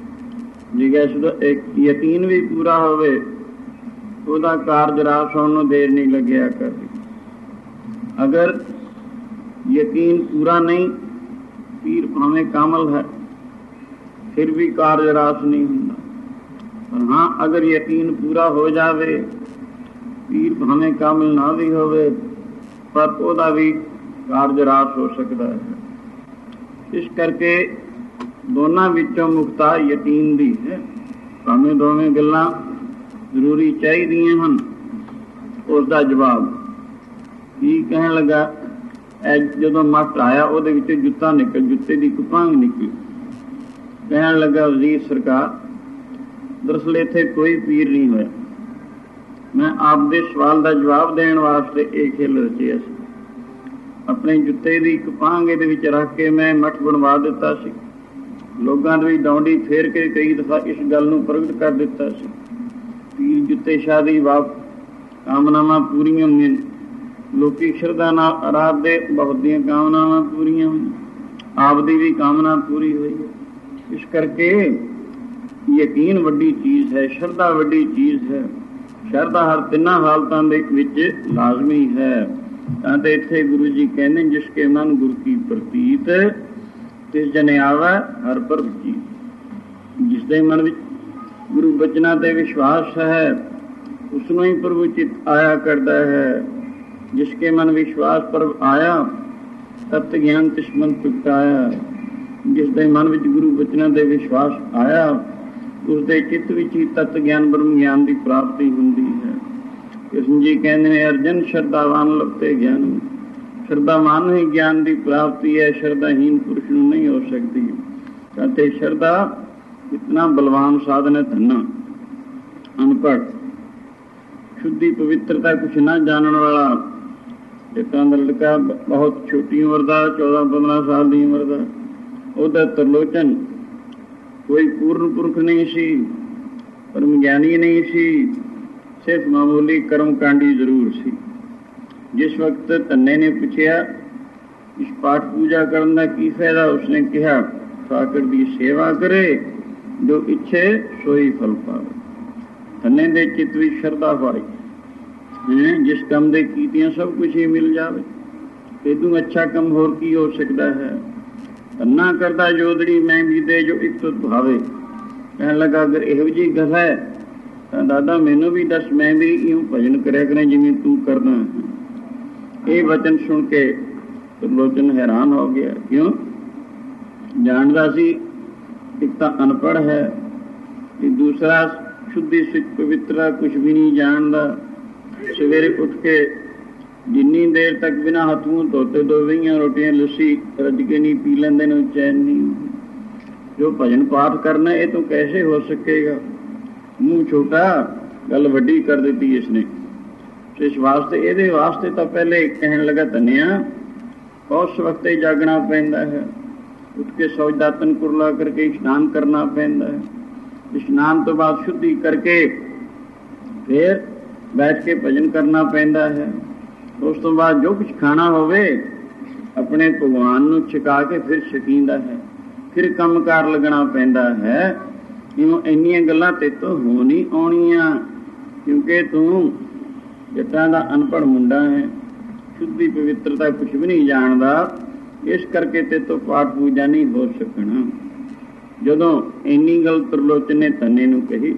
ਇੱਕ ਯਕੀਨ ਵੀ ਪੂਰਾ ਹੋਵੇ, ਉਹਦਾ ਕਾਰਜ ਰਾਸ ਹੋਣ ਨੂੰ ਦੇਰ ਨਹੀਂ ਲੱਗਿਆ ਕਰਦੀ। ਅਗਰ ਯਕੀਨ ਪੂਰਾ ਨਹੀਂ, ਪੀਰ ਭਾਵੇਂ ਕਾਮਲ ਹੈ ਫਿਰ ਵੀ ਕਾਰਜ ਰਾਸ ਨਹੀਂ ਹੁੰਦਾ। ਪਰ ਹਾਂ, ਅਗਰ ਯਕੀਨ ਪੂਰਾ ਹੋ ਜਾਵੇ, ਪੀਰ ਭਾਵੇਂ ਕਾਮਲ ਨਾ ਵੀ ਹੋਵੇ ਪਰ ਉਹਦਾ ਵੀ ਕਾਰਜ ਰਾਸ ਹੋ ਸਕਦਾ ਹੈ। ਇਸ ਕਰਕੇ ਦੋਨਾਂ ਵਿੱਚੋਂ ਮੁਖਤਾਰ ਯਕੀਨ ਦੀ ਹੈ। ਭਾਵੇਂ ਦੋਵੇਂ ਗੱਲਾਂ ਜ਼ਰੂਰੀ ਚਾਹੀਦੀਆਂ ਹਨ। ਉਸ ਦਾ ਜਵਾਬ ਕੀ ਕਹਿਣ ਲੱਗਾ? ਜਦੋਂ ਮੱਠ ਆਇਆ ਉਹਦੇ ਵਿੱਚੋਂ ਜੁੱਤਾ ਨਿਕਲ, ਜੁੱਤੇ ਦੀ ਕੁਪਾਂਗ ਨਿਕਲੀ। ਕਹਿਣ ਲੱਗਾ, ਵਜ਼ੀਰ ਸਰਕਾਰ, ਦਰਅਸਲ ਇੱਥੇ ਕੋਈ ਪੀਰ ਨਹੀਂ ਹੋਇਆ। ਮੈਂ ਆਪ ਦੇ ਸਵਾਲ ਦਾ ਜਵਾਬ ਦੇਣ ਵਾਸਤੇ ਇਹ ਖੇਲ ਰਚਿਆ ਸੀ। ਆਪਣੇ ਜੁੱਤੇ ਦੀ ਕੁਪਾਂਗ ਇਹਦੇ ਵਿੱਚ ਰੱਖ ਕੇ ਮੈਂ ਮੱਠ ਬਣਵਾ ਦਿੱਤਾ ਸੀ। ਲੋਕਾਂ ਦੇ ਵਿੱਚ ਡੌਂਡੀ ਫੇਰ ਕੇ ਕਈ ਦਫਾ ਇਸ ਗੱਲ ਨੂੰ ਪ੍ਰਗਟ ਕਰ ਦਿੱਤਾ ਸੀ। ਪੀਰ ਜੁੱਤੇ ਸ਼ਾਹ ਦੀ ਕਾਮਨਾਵਾਂ ਪੂਰੀਆਂ ਹੋਈਆਂ। ਲੋਕੀ ਸ਼ਰਧਾ ਨਾਲ ਆਰਾਧਦੇ, ਬਹੁਤ ਦੀਆਂ ਕਾਮਨਾਵਾਂ ਪੂਰੀਆਂ ਹੋਈਆਂ। ਆਪ ਦੀ ਵੀ ਕਾਮਨਾ ਪੂਰੀ ਹੋਈ ਹੈ। ਇਸ ਕਰਕੇ ਯਕੀਨ ਵੱਡੀ ਚੀਜ਼ ਹੈ, ਸ਼ਰਧਾ ਵੱਡੀ ਚੀਜ਼ ਹੈ। ਸ਼ਰਧਾ ਹਰ ਤਿੰਨਾਂ ਹਾਲਤਾਂ ਦੇ ਵਿੱਚ ਲਾਜ਼ਮੀ ਹੈ। ਤਾਂ ਤੇ ਇੱਥੇ ਗੁਰੂ ਜੀ ਕਹਿੰਦੇ, ਜਿਸ ਕੇ ਮਨ ਗੁਰ ਕੀ ਪ੍ਰਤੀਤ ਤਿਸ ਜਨੇ ਆਵੈ ਹਰ ਪ੍ਰਭ ਜੀ। ਜਿਸ ਦੇ ਮਨ ਵਿੱਚ ਗੁਰੂ ਬਚਨਾਂ ਤੇ ਵਿਸ਼ਵਾਸ ਹੈ, ਉਸਨੂੰ ਹੀ ਪ੍ਰਭੂ ਚਿਤ ਆਇਆ ਕਰਦਾ ਹੈ। ਜਿਸ ਕੇ ਮਨ ਵਿਸ਼ਵਾਸ ਪ੍ਰਭ ਆਇਆ, ਤਤ ਗਿਆਨ ਤਿਸਮਨ ਪ੍ਰਗਟਾਇਆ। ਜਿਸ ਦੇ ਮਨ ਵਿੱਚ ਗੁਰੂ ਬਚਨਾਂ ਦੇ ਵਿਸ਼ਵਾਸ ਆਇਆ, ਉਸ ਦੇ ਚਿੱਤ ਵਿੱਚ ਹੀ ਤਤ ਗਿਆਨ ਬ੍ਰਹਮ ਗਿਆਨ ਦੀ ਪ੍ਰਾਪਤੀ ਹੁੰਦੀ ਹੈ। ਕ੍ਰਿਸ਼ਨ ਜੀ ਕਹਿੰਦੇ ਨੇ, ਅਰਜਨ ਸ਼ਰਧਾਵਾਨ ਲਭਤੇ ਗਿਆਨ। ਸ਼ਰਧਾਵਾਨ ਨੂੰ ਹੀ ਗਿਆਨ ਦੀ ਪ੍ਰਾਪਤੀ ਹੈ, ਸ਼ਰਧਾਹੀਨ ਪੁਰਸ਼ ਨੂੰ ਨਹੀਂ ਹੋ ਸਕਦੀ। ਅਤੇ ਸ਼ਰਧਾ ਇਤਨਾ ਬਲਵਾਨ ਸਾਧਨ ਹੈ। ਧੰਨਾ ਅਨਪੜ੍ਹ, ਸ਼ੁੱਧੀ ਪਵਿੱਤਰਤਾ ਕੁਛ ਨਾ ਜਾਣਨ ਵਾਲਾ, ਜਿੱਦਾਂ ਦਾ ਲੜਕਾ ਬਹੁਤ ਛੋਟੀ ਉਮਰ ਦਾ, 14-15 ਸਾਲ ਦੀ ਉਮਰ ਦਾ, ਉਹਦਾ ਤਰਲੋਚਨ ਕੋਈ ਪੂਰਨ ਪੁਰਖ ਨਹੀਂ ਸੀ, ਪਰਮ ਗਿਆਨੀ ਨਹੀਂ ਸੀ, ਸਿਰਫ ਮਾਮੂਲੀ ਕਰਮ ਕਾਂਡੀ ਜ਼ਰੂਰ ਸੀ। ਜਿਸ ਵਕਤ ਧੰਨੇ ਨੇ ਪੁੱਛਿਆ ਇਸ ਪਾਠ ਪੂਜਾ ਕਰਨ ਦਾ ਕੀ ਫਾਇਦਾ, ਉਸਨੇ ਕਿਹਾ ਠਾਕੁਰ ਦੀ ਸੇਵਾ ਕਰੇ, ਜੋ ਇੱਛੇ ਸੋਈ ਫਲ ਪਾਵੇ। ਧੰਨੇ ਦੇ ਚਿੱਤ ਵਿੱਚ ਸ਼ਰਧਾ ਪਾਈ, ਜਿਸ ਕੰਮ ਦੇ ਕੀਤਿਆਂ ਸਭ ਕੁਝ ਹੀ ਮਿਲ ਜਾਵੇ, ਇਹਦੂ ਅੱਛਾ ਕੰਮ ਹੋਰ ਕੀ ਹੋ ਸਕਦਾ ਹੈ। ਧੰਨਾ ਕਰਦਾ ਜੋਦੜੀ ਮੈਂ ਵੀ ਦੇ, ਜੋ ਇੱਕ ਤੁਧ ਭਾਵੇ। ਕਹਿਣ ਲੱਗਾ, ਅਗਰ ਇਹੋ ਜਿਹੀ ਗੱਲ ਹੈ ਤਾਂ ਦਾਦਾ ਮੈਨੂੰ ਵੀ ਦੱਸ, ਮੈਂ ਵੀ ਇਉਂ ਭਜਨ ਕਰਿਆ ਕਰਾਂ ਜਿਵੇਂ ਤੂੰ ਕਰਦਾ ਹੈ। ਇਹ ਵਚਨ ਸੁਣ ਕੇ ਤਰਲੋਚਨ ਹੈਰਾਨ ਹੋ ਗਿਆ। ਕਿਉਂ? ਜਾਣਦਾ ਸੀ ਇੱਕ ਤਾਂ ਅਨਪੜ੍ਹ ਹੈ, ਤੇ ਦੂਸਰਾ ਸ਼ੁੱਧੀ ਸਿੱਖ ਪਵਿੱਤਰਾ ਕੁਛ ਵੀ ਨਹੀਂ ਜਾਣਦਾ। ਸਵੇਰੇ ਉੱਠ ਕੇ ਜਿੰਨੀ ਦੇਰ ਤੱਕ ਬਿਨਾਂ ਹੱਥ ਮੂੰਹ ਧੋਤੇ ਦੋਵੀਆਂ ਰੋਟੀਆਂ ਲੱਸੀ ਰੱਜ ਕੇ ਨਹੀਂ ਪੀ ਲੈਂਦੇ ਨੇ, ਚੈਨ ਨਹੀਂ। ਜੋ ਭਜਨ ਪਾਠ ਕਰਨਾ ਇਹ ਤੋਂ ਕੈਸੇ ਹੋ ਸਕੇਗਾ। ਮੂੰਹ ਛੋਟਾ, ਗੱਲ ਵੱਡੀ ਕਰ ਦਿੱਤੀ ਇਸਨੇ। ਇਸ ਵਾਸਤੇ, ਇਹਦੇ ਵਾਸਤੇ ਤਾਂ ਪਹਿਲੇ ਕਹਿਣ ਲੱਗਾ, ਧੰਨਿਆ ਉਸ ਵਕਤ ਹੀ ਜਾਗਣਾ ਪੈਂਦਾ ਹੈ। ਉੱਠ ਕੇ ਸੌਜ ਦਾਤਨ ਕੁਰਲਾ ਕਰਕੇ ਇਸ਼ਨਾਨ ਕਰਨਾ ਪੈਂਦਾ ਹੈ। ਇਸ਼ਨਾਨ ਤੋਂ ਬਾਅਦ ਸ਼ੁੱਧੀ ਕਰਕੇ ਫਿਰ ਬੈਠ ਕੇ ਭਜਨ ਕਰਨਾ ਪੈਂਦਾ ਹੈ। ਉਸ ਤੋਂ ਬਾਅਦ ਜੋ ਕੁਛ ਖਾਣਾ ਹੋਵੇ ਆਪਣੇ ਭਗਵਾਨ ਨੂੰ ਛਕਾ ਕੇ ਫਿਰ ਛਕੀਂਦਾ ਹੈ। ਫਿਰ ਕੰਮਕਾਰ ਲੱਗਣਾ ਪੈਂਦਾ ਹੈ। ਇਉਂ ਇੰਨੀਆਂ ਗੱਲਾਂ ਤੇਤੋਂ ਹੋ ਨਹੀਂ ਆਉਣੀਆਂ, ਕਿਉਂਕਿ ਤੂੰ ਜੱਟਾਂ ਦਾ ਅਨਪੜ੍ਹ ਮੁੰਡਾ ਹੈ, ਸ਼ੁੱਧੀ ਪਵਿੱਤਰਤਾ ਕੁਛ ਵੀ ਨਹੀਂ ਜਾਣਦਾ, ਇਸ ਕਰਕੇ ਤੇਤੋਂ ਪਾਠ ਪੂਜਾ ਨਹੀਂ ਹੋ ਸਕਣਾ। ਜਦੋਂ ਇੰਨੀ ਗੱਲ ਤਰਲੋਚਨ ਨੇ ਧੰਨੇ ਨੂੰ ਕਹੀ,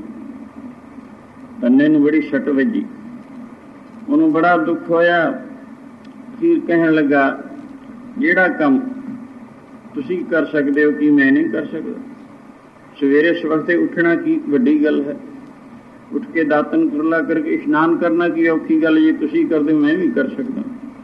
ਧੰਨੇ ਨੂੰ ਬੜੀ ਸੱਟ ਵੱਜੀ, ਉਹਨੂੰ ਬੜਾ ਦੁੱਖ ਹੋਇਆ। ਫਿਰ ਕਹਿਣ ਲੱਗਾ, ਜਿਹੜਾ ਕੰਮ ਤੁਸੀਂ ਕਰ ਸਕਦੇ ਹੋ ਕੀ ਮੈਂ ਨਹੀਂ ਕਰ ਸਕਦਾ? ਸਵੇਰੇ ਸਵਖਤੇ ਉੱਠਣਾ ਕੀ ਵੱਡੀ ਗੱਲ ਹੈ? ਉੱਠ ਕੇ ਦਾਤਨ ਕੁਰਲਾ ਕਰਕੇ ਇਸ਼ਨਾਨ ਕਰਨਾ ਕੀ ਔਖੀ ਗੱਲ? ਜੇ ਤੁਸੀਂ ਕਰਦੇ ਹੋ ਮੈਂ ਵੀ ਕਰ ਸਕਦਾ।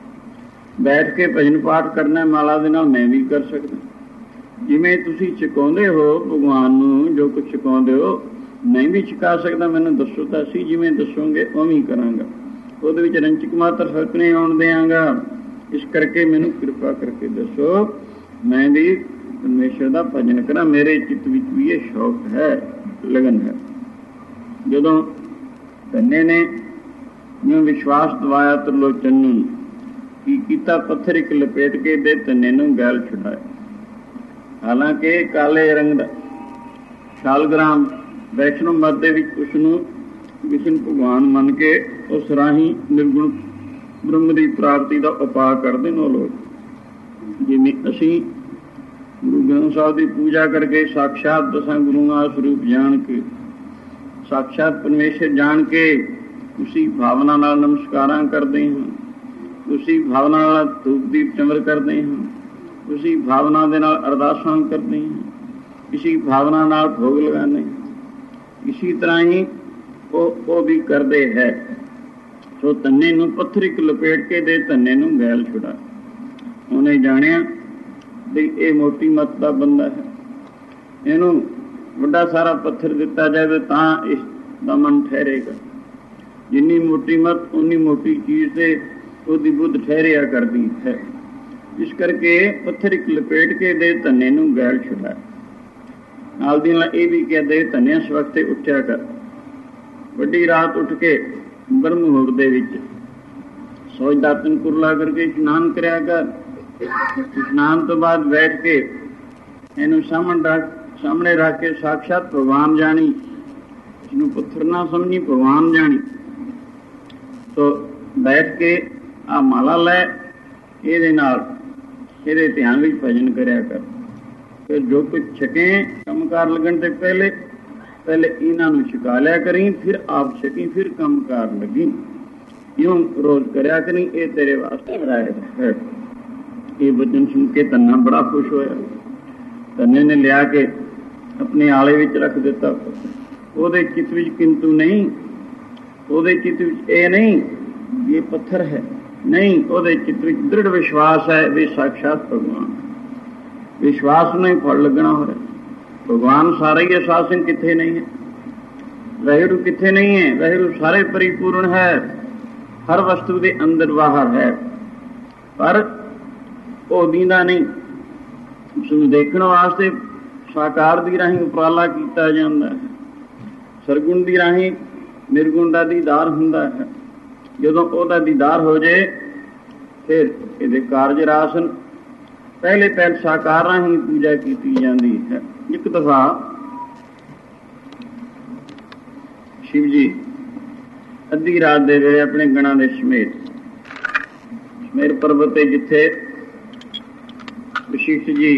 ਬੈਠ ਕੇ ਭਜਨ ਪਾਠ ਕਰਨਾ ਮਾਲਾ ਦੇ ਨਾਲ ਮੈਂ ਵੀ ਕਰ ਸਕਦਾ। ਜਿਵੇਂ ਤੁਸੀਂ ਛਕਾਉਂਦੇ ਹੋ ਭਗਵਾਨ ਨੂੰ, ਜੋ ਕੁਛ ਛਕਾਉਂਦੇ ਹੋ ਮੈਂ ਵੀ ਛਕਾ ਸਕਦਾ। ਮੈਨੂੰ ਦੱਸੋ ਤਾਂ ਅਸੀਂ, ਜਿਵੇਂ ਦੱਸੋਗੇ ਉਵੇਂ ਹੀ ਕਰਾਂਗਾ। ਉਹਦੇ ਵਿੱਚ ਰੰਚਕ ਮਾਤਰ ਫਰਕ ਨਹੀਂ ਆਉਣ ਦਿਆਂਗਾ। ਇਸ ਕਰਕੇ ਮੈਨੂੰ ਕਿਰਪਾ ਕਰਕੇ ਦੱਸੋ, ਮੈਂ ਵੀ ਪਰਮੇਸ਼ਰ ਦਾ ਭਜਨ ਕਰਾਂ। ਮੇਰੇ ਚਿੱਤ ਵਿੱਚ ਵੀ ਇਹ ਸ਼ੌਕ ਹੈ, ਲਗਨ ਹੈ। ਜਦੋਂ ਧੰਨੇ ਨੇ ਜਿਉਂ ਵਿਸ਼ਵਾਸ ਦਵਾਇਆ ਤਰਲੋਚਨ ਨੂੰ, ਕੀ ਕੀਤਾ? ਪੱਥਰ ਇੱਕ ਲਪੇਟ ਕੇ ਦੇ ਧੰਨੇ ਨੂੰ ਗੈਲ ਛੁਡਾਇਆ। ਹਾਲਾਂਕਿ ਕਾਲੇ ਰੰਗ ਦਾ ਸ਼ਾਲਗ੍ਰਾਮ ਵੈਸ਼ਨੋ ਮਤ ਦੇ ਵਿੱਚ ਉਸਨੂੰ ਵਿਸ਼ਨ ਭਗਵਾਨ ਮੰਨ ਕੇ ਉਸ ਰਾਹੀਂ ਨਿਰਗੁਣ ਬ੍ਰਹਮ ਦੀ ਪ੍ਰਾਪਤੀ ਦਾ ਉਪਾਅ ਕਰਦੇ ਨੇ ਲੋਕ। ਜਿਵੇਂ ਅਸੀਂ ਗੁਰੂ ਗ੍ਰੰਥ ਸਾਹਿਬ ਦੀ ਪੂਜਾ ਕਰਕੇ ਸਾਖਸ਼ਾਤ ਦਸਾਂ ਗੁਰੂਆਂ ਦਾ ਸਰੂਪ ਜਾਣ ਕੇ, ਸਾਖਸ਼ਾਤ ਪਰਮੇਸ਼ਰ ਜਾਣ ਕੇ ਉਸੀ ਭਾਵਨਾ ਨਾਲ ਨਮਸਕਾਰਾਂ ਕਰਦੇ ਹਾਂ, ਉਸੀ ਭਾਵਨਾ ਨਾਲ ਧੂਪ ਦੀਪ ਚਮਰ ਕਰਦੇ ਹਾਂ, ਉਸੀ ਭਾਵਨਾ ਦੇ ਨਾਲ ਅਰਦਾਸਾਂ ਕਰਦੇ ਹਾਂ, ਇਸੀ ਭਾਵਨਾ ਨਾਲ ਭੋਗ ਲਗਾਉਂਦੇ ਹਾਂ। ਇਸੀ ਤਰ੍ਹਾਂ ਹੀ ਉਹ ਵੀ ਕਰਦੇ ਹੈ। ਸੋ ਧੰਨੇ ਨੂੰ ਪੱਥਰ ਇੱਕ ਲਪੇਟ ਕੇ ਦੇ ਧੰਨੇ ਨੂੰ ਗੈਲ ਛੁਡਾ। ਉਹਨੇ ਜਾਣਿਆ ਵੀ ਇਹ ਮੋਟੀ ਮੱਤ ਦਾ ਬੰਦਾ ਹੈ, ਇਹਨੂੰ ਵੱਡਾ ਸਾਰਾ ਪੱਥਰ ਦਿੱਤਾ ਜਾਵੇ ਤਾਂ ਇਸ ਦਾ ਮਨ ਠਹਿਰੇਗਾ। ਜਿੰਨੀ ਮੋਟੀ ਮੱਤ ਉਨੀ ਮੋਟੀ ਚੀਜ਼ ਤੇ ਉਹਦੀ ਬੁੱਧ ਠਹਿਰਿਆ ਕਰਦੀ ਹੈ। ਇਸ ਕਰਕੇ ਪੱਥਰ ਇੱਕ ਲਪੇਟ ਕੇ ਦੇ ਧੰਨੇ ਨੂੰ ਗੈਲ ਛੁਡਾ। ਨਾਲ ਦੀ ਨਾਲ ਇਹ ਵੀ ਕਿਹਾ, ਦੇ ਧੰਨਿਆ ਇਸ ਵਕਤੇ ਉੱਠਿਆ ਕਰ। ਵੱਡੀ ਰਾਤ ਉੱਠ ਕੇ ਬ੍ਰਹਮ ਮੁਹੂਰਤ ਦੇ ਵਿੱਚ ਸੌਜ ਦਾਤਨ ਕੁਰਲਾ ਕਰਕੇ ਇਸ਼ਨਾਨ ਕਰਿਆ ਕਰ। ਇਸ਼ਨਾਨ ਤੋਂ ਬਾਅਦ ਬੈਠ ਕੇ ਇਹਨੂੰ ਸਾਹਮਣੇ ਰੱਖ ਕੇ ਸਾਖਸ਼ਾਤ ਭਗਵਾਨ ਜਾਣੀ, ਇਸਨੂੰ ਪੱਥਰ ਨਾ ਸਮਝੀ, ਭਗਵਾਨ ਜਾਣੀ। ਸੋ ਬੈਠ ਕੇ ਆ ਮਾਲਾ ਲੈ, ਇਹਦੇ ਨਾਲ ਇਹਦੇ ਧਿਆਨ ਵਿੱਚ ਭਜਨ ਕਰਿਆ ਕਰ। ਫਿਰ ਜੋ ਕੁਝ ਛਕੇ ਕੰਮਕਾਰ ਲੱਗਣ ਤੇ ਪਹਿਲੇ ਇਹਨਾਂ ਨੂੰ ਛਕਾ ਲਿਆ ਕਰੀ, ਫਿਰ ਆਪ ਛਕੀ, ਫਿਰ ਕੰਮਕਾਰ ਲੱਗੀ। ਇਉਂ ਰੋਜ਼ ਕਰਿਆ ਕਰੀ। ਇਹ ਤੇਰੇ ਵਾਸਤੇ ਹਦਾਇਤ ਹੈ। ਇਹ ਬਚਨ ਸੁਣ ਕੇ ਧੰਨਾ ਬੜਾ ਖੁਸ਼ ਹੋਇਆ। ਧੰਨੇ ਨੇ ਲਿਆ ਕੇ ਆਪਣੇ ਆਲੇ ਵਿੱਚ ਰੱਖ ਦਿੱਤਾ। ਉਹਦੇ ਚਿੱਤ ਵਿੱਚ ਕਿੰਤੂ ਨਹੀਂ, ਉਹਦੇ ਚਿੱਤ ਵਿੱਚ ਇਹ ਨਹੀਂ ਇਹ ਪੱਥਰ ਹੈ, ਨਹੀਂ, ਉਹਦੇ ਚਿੱਤ ਵਿੱਚ ਦ੍ਰਿੜ ਵਿਸ਼ਵਾਸ ਹੈ ਵੀ ਸਾਖਸ਼ਾਤ ਭਗਵਾਨ। ਵਿਸ਼ਵਾਸ ਨੂੰ ਹੀ ਫਲ ਲੱਗਣਾ ਹੋ ਰਿਹਾ। ਭਗਵਾਨ ਸਾਰੇ ਹੀ ਅਸਾਸਨ ਕਿੱਥੇ ਨਹੀਂ ਹੈ, ਵਾਹਿਗੁਰੂ ਕਿੱਥੇ ਨਹੀਂ ਹੈ। ਵਾਹਿਗੁਰੂ ਸਾਰੇ ਪਰਿਪੂਰਨ ਹੈ, ਹਰ ਵਸਤੂ ਦੇ ਅੰਦਰ ਬਾਹਰ ਹੈ, ਪਰ ਉਹ ਦੀਂਦਾ ਨਹੀਂ। ਉਸਨੂੰ ਦੇਖਣ ਵਾਸਤੇ ਸਾਕਾਰ ਦੀ ਰਾਹੀਂ ਉਪਰਾਲਾ ਕੀਤਾ ਜਾਂਦਾ ਹੈ। ਸਰਗੁਣ ਦੀ ਰਾਹੀਂ ਨਿਰਗੁਣ ਦਾ ਦੀਦਾਰ ਹੁੰਦਾ ਹੈ। ਜਦੋਂ ਉਹਦਾ ਦੀਦਾਰ ਹੋ ਜਾਏ ਫਿਰ ਇਹਦੇ ਕਾਰਜ ਰਾਸਨ ਪਹਿਲੇ ਸਾਕਾਰ ਰਾਹੀਂ ਪੂਜਾ ਕੀਤੀ ਜਾਂਦੀ ਹੈ। ਇੱਕ ਦਫਾ ਸ਼ਿਵ ਜੀ ਅੱਧੀ ਰਾਤ ਦੇ ਵੇਲੇ ਆਪਣੇ ਗਣਾਂ ਦੇ ਸਮੇਤ ਸਮੇਰ ਪਰਬਤ ਤੇ, ਜਿੱਥੇ ਵਸ਼ਿਸ਼ਠ ਜੀ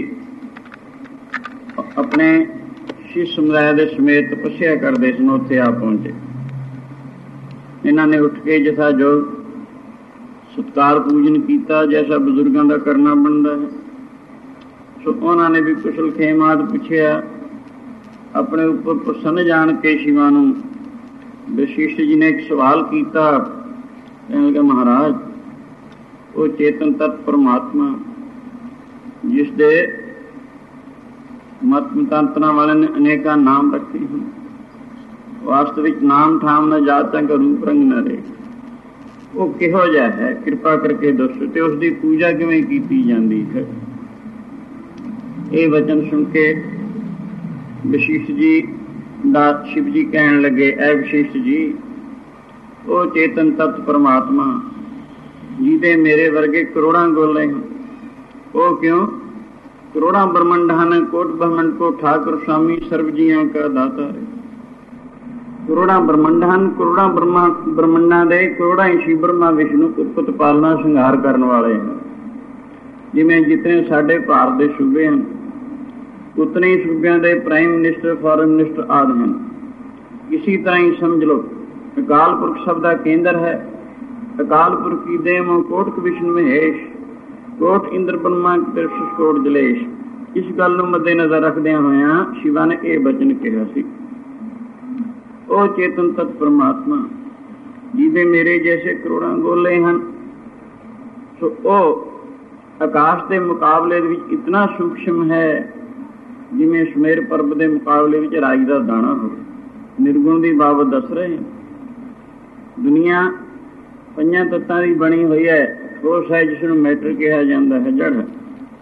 ਆਪਣੇ ਸ਼ਿਸ਼ ਸਮੁਦਾਇ ਦੇ ਸਮੇਤ ਤਪੱਸਿਆ ਕਰਦੇ ਸਨ, ਉੱਥੇ ਆ ਪਹੁੰਚੇ। ਇਹਨਾਂ ਨੇ ਉੱਠ ਕੇ ਜਥਾ ਜੋ ਸਤਕਾਰ ਪੂਜਨ ਕੀਤਾ, ਜੈਸਾ ਬਜ਼ੁਰਗਾਂ ਦਾ ਕਰਨਾ ਬਣਦਾ ਹੈ। ਸੋ ਉਹਨਾਂ ਨੇ ਵੀ ਕੁਸ਼ਲ ਖੇਮਾਤ ਪੁੱਛਿਆ। ਆਪਣੇ ਉੱਪਰ ਪ੍ਰਸੰਨ ਜਾਣ ਕੇ ਸ਼ਿਵਾ ਨੂੰ ਵਸ਼ਿਸ਼ਠ ਜੀ ਨੇ ਇੱਕ ਸਵਾਲ ਕੀਤਾ। ਕਹਿਣ ਲੱਗਾ, ਮਹਾਰਾਜ, ਉਹ ਚੇਤਨ ਤਤ ਪਰਮਾਤਮਾ ਜਿਸ ਦੇ ਮਤ ਮਤਾਂਤਰਾਂ ਵਾਲਿਆਂ ਨੇ ਅਨੇਕਾਂ ਨਾਮ ਰੱਖੇ ਹਨ, ਵਾਸਤਵਿਕ ਨਾਮ ਠਾਮ ਨਾ ਜਾਤਾਂ ਕਾ ਰੂਪ ਰੰਗ ਨਾ ਰਹੇ, ਉਹ ਕਿਹੋ ਜਿਹਾ ਹੈ, ਕਿਰਪਾ ਕਰਕੇ ਦੱਸੋ, ਤੇ ਉਸ ਦੀ ਪੂਜਾ ਕਿਵੇਂ ਕੀਤੀ ਜਾਂਦੀ ਹੈ। ਇਹ ਵਚਨ ਸੁਣ ਕੇ ਵਸ਼ਿਸ਼ਠ ਜੀ ਦਾ ਸ਼ਿਵ ਜੀ ਕਹਿਣ ਲੱਗੇ, ਐ ਵਸ਼ਿਸ਼ਠ ਜੀ, ਉਹ ਚੇਤਨ ਤਤ ਪਰਮਾਤਮਾ ਜਿਹਦੇ ਮੇਰੇ ਵਰਗੇ ਕਰੋੜਾਂ ਗੋਲੇ ਹਨ, ਉਹ ਕਿਉਂ? ਕਰੋੜਾਂ ਬ੍ਰਹਮੰਡ ਹਨ, ਕੋਟ ਬ੍ਰਹਮੰਡ ਕੋ ਠਾਕੁਰ स्वामी ਸਰਬ ਜੀਆਂ ਕਾ ਦਾਤਾ ਹੈ। ਕਰੋੜਾਂ ਬ੍ਰਹਮੰਡ ਹਨ, ਕਰੋੜਾਂ ਬ੍ਰਹਮੰਡਾਂ ਦੇ ਕਰੋੜਾਂ ਹੀ ਸ਼ਿਵ ਬ੍ਰਹਮਾ ਵਿਸ਼ਨੂੰ ਉਤਪਤ ਪਾਲਣਾ ਸ਼ਿੰਗਾਰ ਕਰਨ ਵਾਲੇ ਹਨ। ਜਿਵੇਂ ਜਿਤਨੇ ਸਾਡੇ ਭਾਰਤ ਦੇ ਸੂਬੇ ਹਨ, ਉਤਨੇ ਹੀ ਸੂਬਿਆਂ ਦੇ ਪ੍ਰਾਈਮ ਮਿਨਿਸਟਰ, ਫੋਰਨ ਮਿਨਿਸਟਰ ਆਦਿ ਹਨ। ਇਸੀ ਤਰ੍ਹਾਂ ਹੀ ਸਮਝ ਲਓ, ਅਕਾਲ ਪੁਰਖ ਸਭ ਦਾ ਕੇਂਦਰ ਹੈ। ਅਕਾਲ ਪੁਰਖ ਕੀ ਦੇਹ ਮੋ ਕੋਟਿ ਵਿਸ਼ਨੂੰ ਮਹੇਸ਼, ਕੋਟ ਇੰਦਰ ਬ੍ਰਹਮਾ ਤਿਰਛ ਕੋਟ ਜਲੇਸ਼। ਇਸ ਗੱਲ ਨੂੰ ਮੱਦੇ ਨਜ਼ਰ ਰੱਖਦਿਆਂ ਹੋਇਆਂ ਸ਼ਿਵਾ ਨੇ ਇਹ ਬਚਨ ਕਿਹਾ ਸੀ, ਉਹ ਚੇਤਨ ਤਤ ਪਰਮਾਤਮਾ ਜਿਹਦੇ ਮੇਰੇ ਜੈਸੇ ਕਰੋੜਾਂ ਗੋਲੇ ਹਨ, ਸੋ ਉਹ ਆਕਾਸ਼ ਦੇ ਮੁਕਾਬਲੇ ਦੇ ਵਿੱਚ ਇਤਨਾ ਸੂਖਸ਼ਮ ਹੈ ਜਿਵੇਂ ਸਮੇਰ ਪਰਬਤ ਦੇ ਮੁਕਾਬਲੇ ਵਿੱਚ ਰਾਈ ਦਾ ਦਾਣਾ ਹੋਵੇ। ਨਿਰਗੁਣ ਦੀ ਬਾਬਤ ਦੱਸ ਰਹੇ ਹਾਂ। ਦੁਨੀਆ ਪੰਜਾਂ ਤੱਤਾਂ ਦੀ ਬਣੀ ਹੋਈ ਹੈ। ਠੋਸ ਹੈ ਜਿਸ ਨੂੰ ਮੈਟਰ ਕਿਹਾ ਜਾਂਦਾ ਹੈ, ਜੜ ਹੈ।